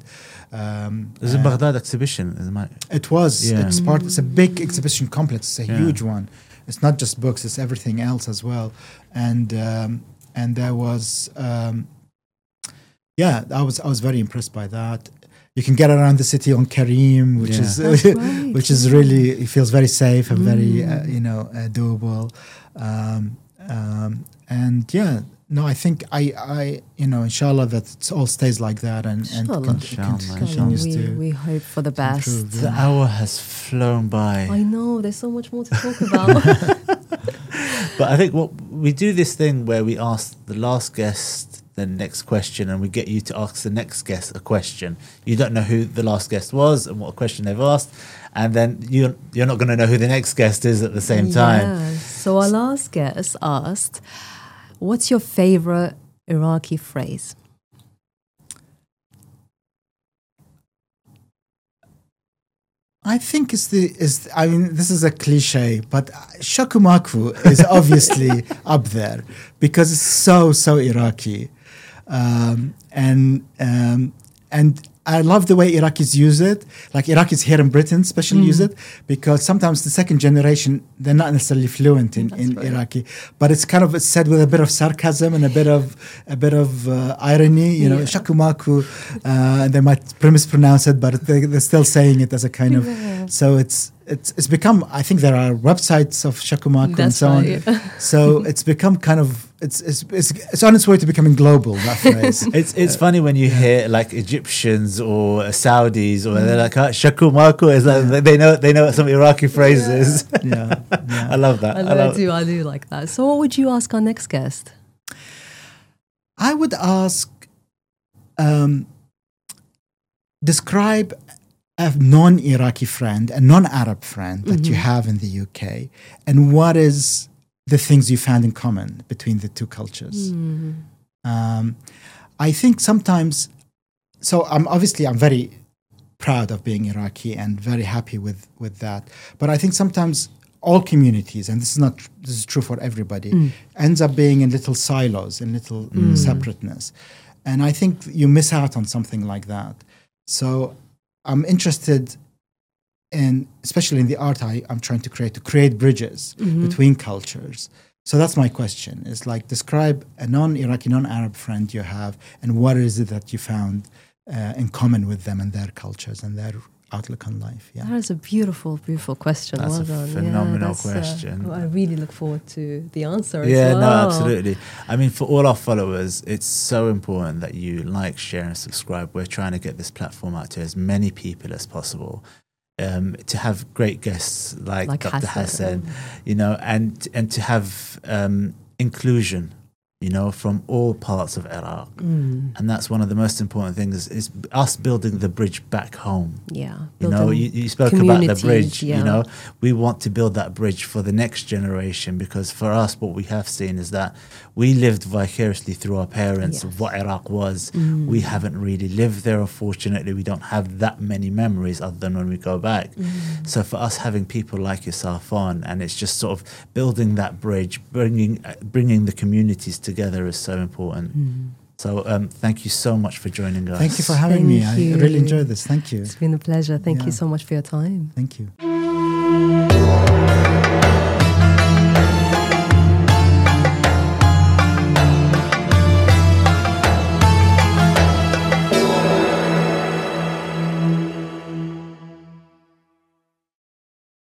Um, There's a uh, Baghdad exhibition. Is my, it was. Yeah. It's part. It's a big exhibition complex. It's a Yeah. huge one. It's not just books. It's everything else as well. And um, and there was, um, yeah, I was I was very impressed by that. You can get around the city on Kareem, which Yeah. is That's right, which is yeah. really it feels very safe and very uh, Mm. you know uh, doable. Um, um, and yeah, no, I think I, I, you know, inshallah that it all stays like that and, and Inshallah. con- Inshallah, con- inshallah. continues we, to. we hope for the best. improve, The hour has flown by. I know, there's so much more to talk about. But I think what we do this thing where we ask the last guest the next question and we get you to ask the next guest a question. You don't know who the last guest was and what question they've asked, and then you you're not going to know who the next guest is at the same time. Yeah. So our last guest asked, what's your favorite Iraqi phrase? I think it's the is I mean this is a cliche, but shakumaku is obviously up there because it's so so Iraqi, um, and um, and I love the way Iraqis use it. Like Iraqis here in Britain, especially use it because sometimes the second generation they're not necessarily fluent in, in right. Iraqi, but it's kind of it's said with a bit of sarcasm and a bit of a bit of uh, irony. You know, Yeah. shakumaku. Uh, they might mispronounce it, but they, they're still saying it as a kind of. Yeah. So it's it's it's become. I think there are websites of shakumaku and That's so on. right, yeah. So it's become kind of it's it's it's it's on its way to becoming global. That phrase. It's it's funny when you hear like Egyptians or Saudis or they're like, oh, shakumaku is like they know they know what some Iraqi phrases. yeah, yeah. I love that. I, I love love do, I do like that. So what would you ask our next guest? I would ask, um, describe a non-Iraqi friend, a non-Arab friend that you have in the U K, and what is the things you found in common between the two cultures. Um, I think sometimes, so I'm obviously I'm very proud of being Iraqi and very happy with with that. But I think sometimes all communities, and this is not this is true for everybody, ends up being in little silos, in little separateness, and I think you miss out on something like that. So I'm interested in, especially in the art I, I'm trying to create, to create bridges between cultures. So that's my question. It's like describe a non-Iraqi, non-Arab friend you have, and what is it that you found uh, in common with them and their cultures and their outlook on life. Yeah. That is a beautiful, beautiful question. That's well a done. phenomenal yeah, that's, uh, question. I really look forward to the answer as Yeah, well. no, absolutely. I mean, for all our followers, it's so important that you like, share, and subscribe. We're trying to get this platform out to as many people as possible. Um, to have great guests like, Like Doctor Hassan. Hassan, you know, and and to have um, inclusion, you know, from all parts of Iraq, and that's one of the most important things. Is us building the bridge back home. Yeah. You know, building you, you spoke about the communities, bridge. yeah. You know, we want to build that bridge for the next generation because for us, what we have seen is that we lived vicariously through our parents of Yes. what Iraq was. We haven't really lived there, unfortunately. We don't have that many memories other than when we go back. So for us, having people like yourself on, and it's just sort of building that bridge, bringing uh, bringing the communities together is so important. So um, thank you so much for joining us. Thank you for having me. Thank I you. really enjoyed this. Thank you. It's been a pleasure. Thank Yeah. you so much for your time. Thank you.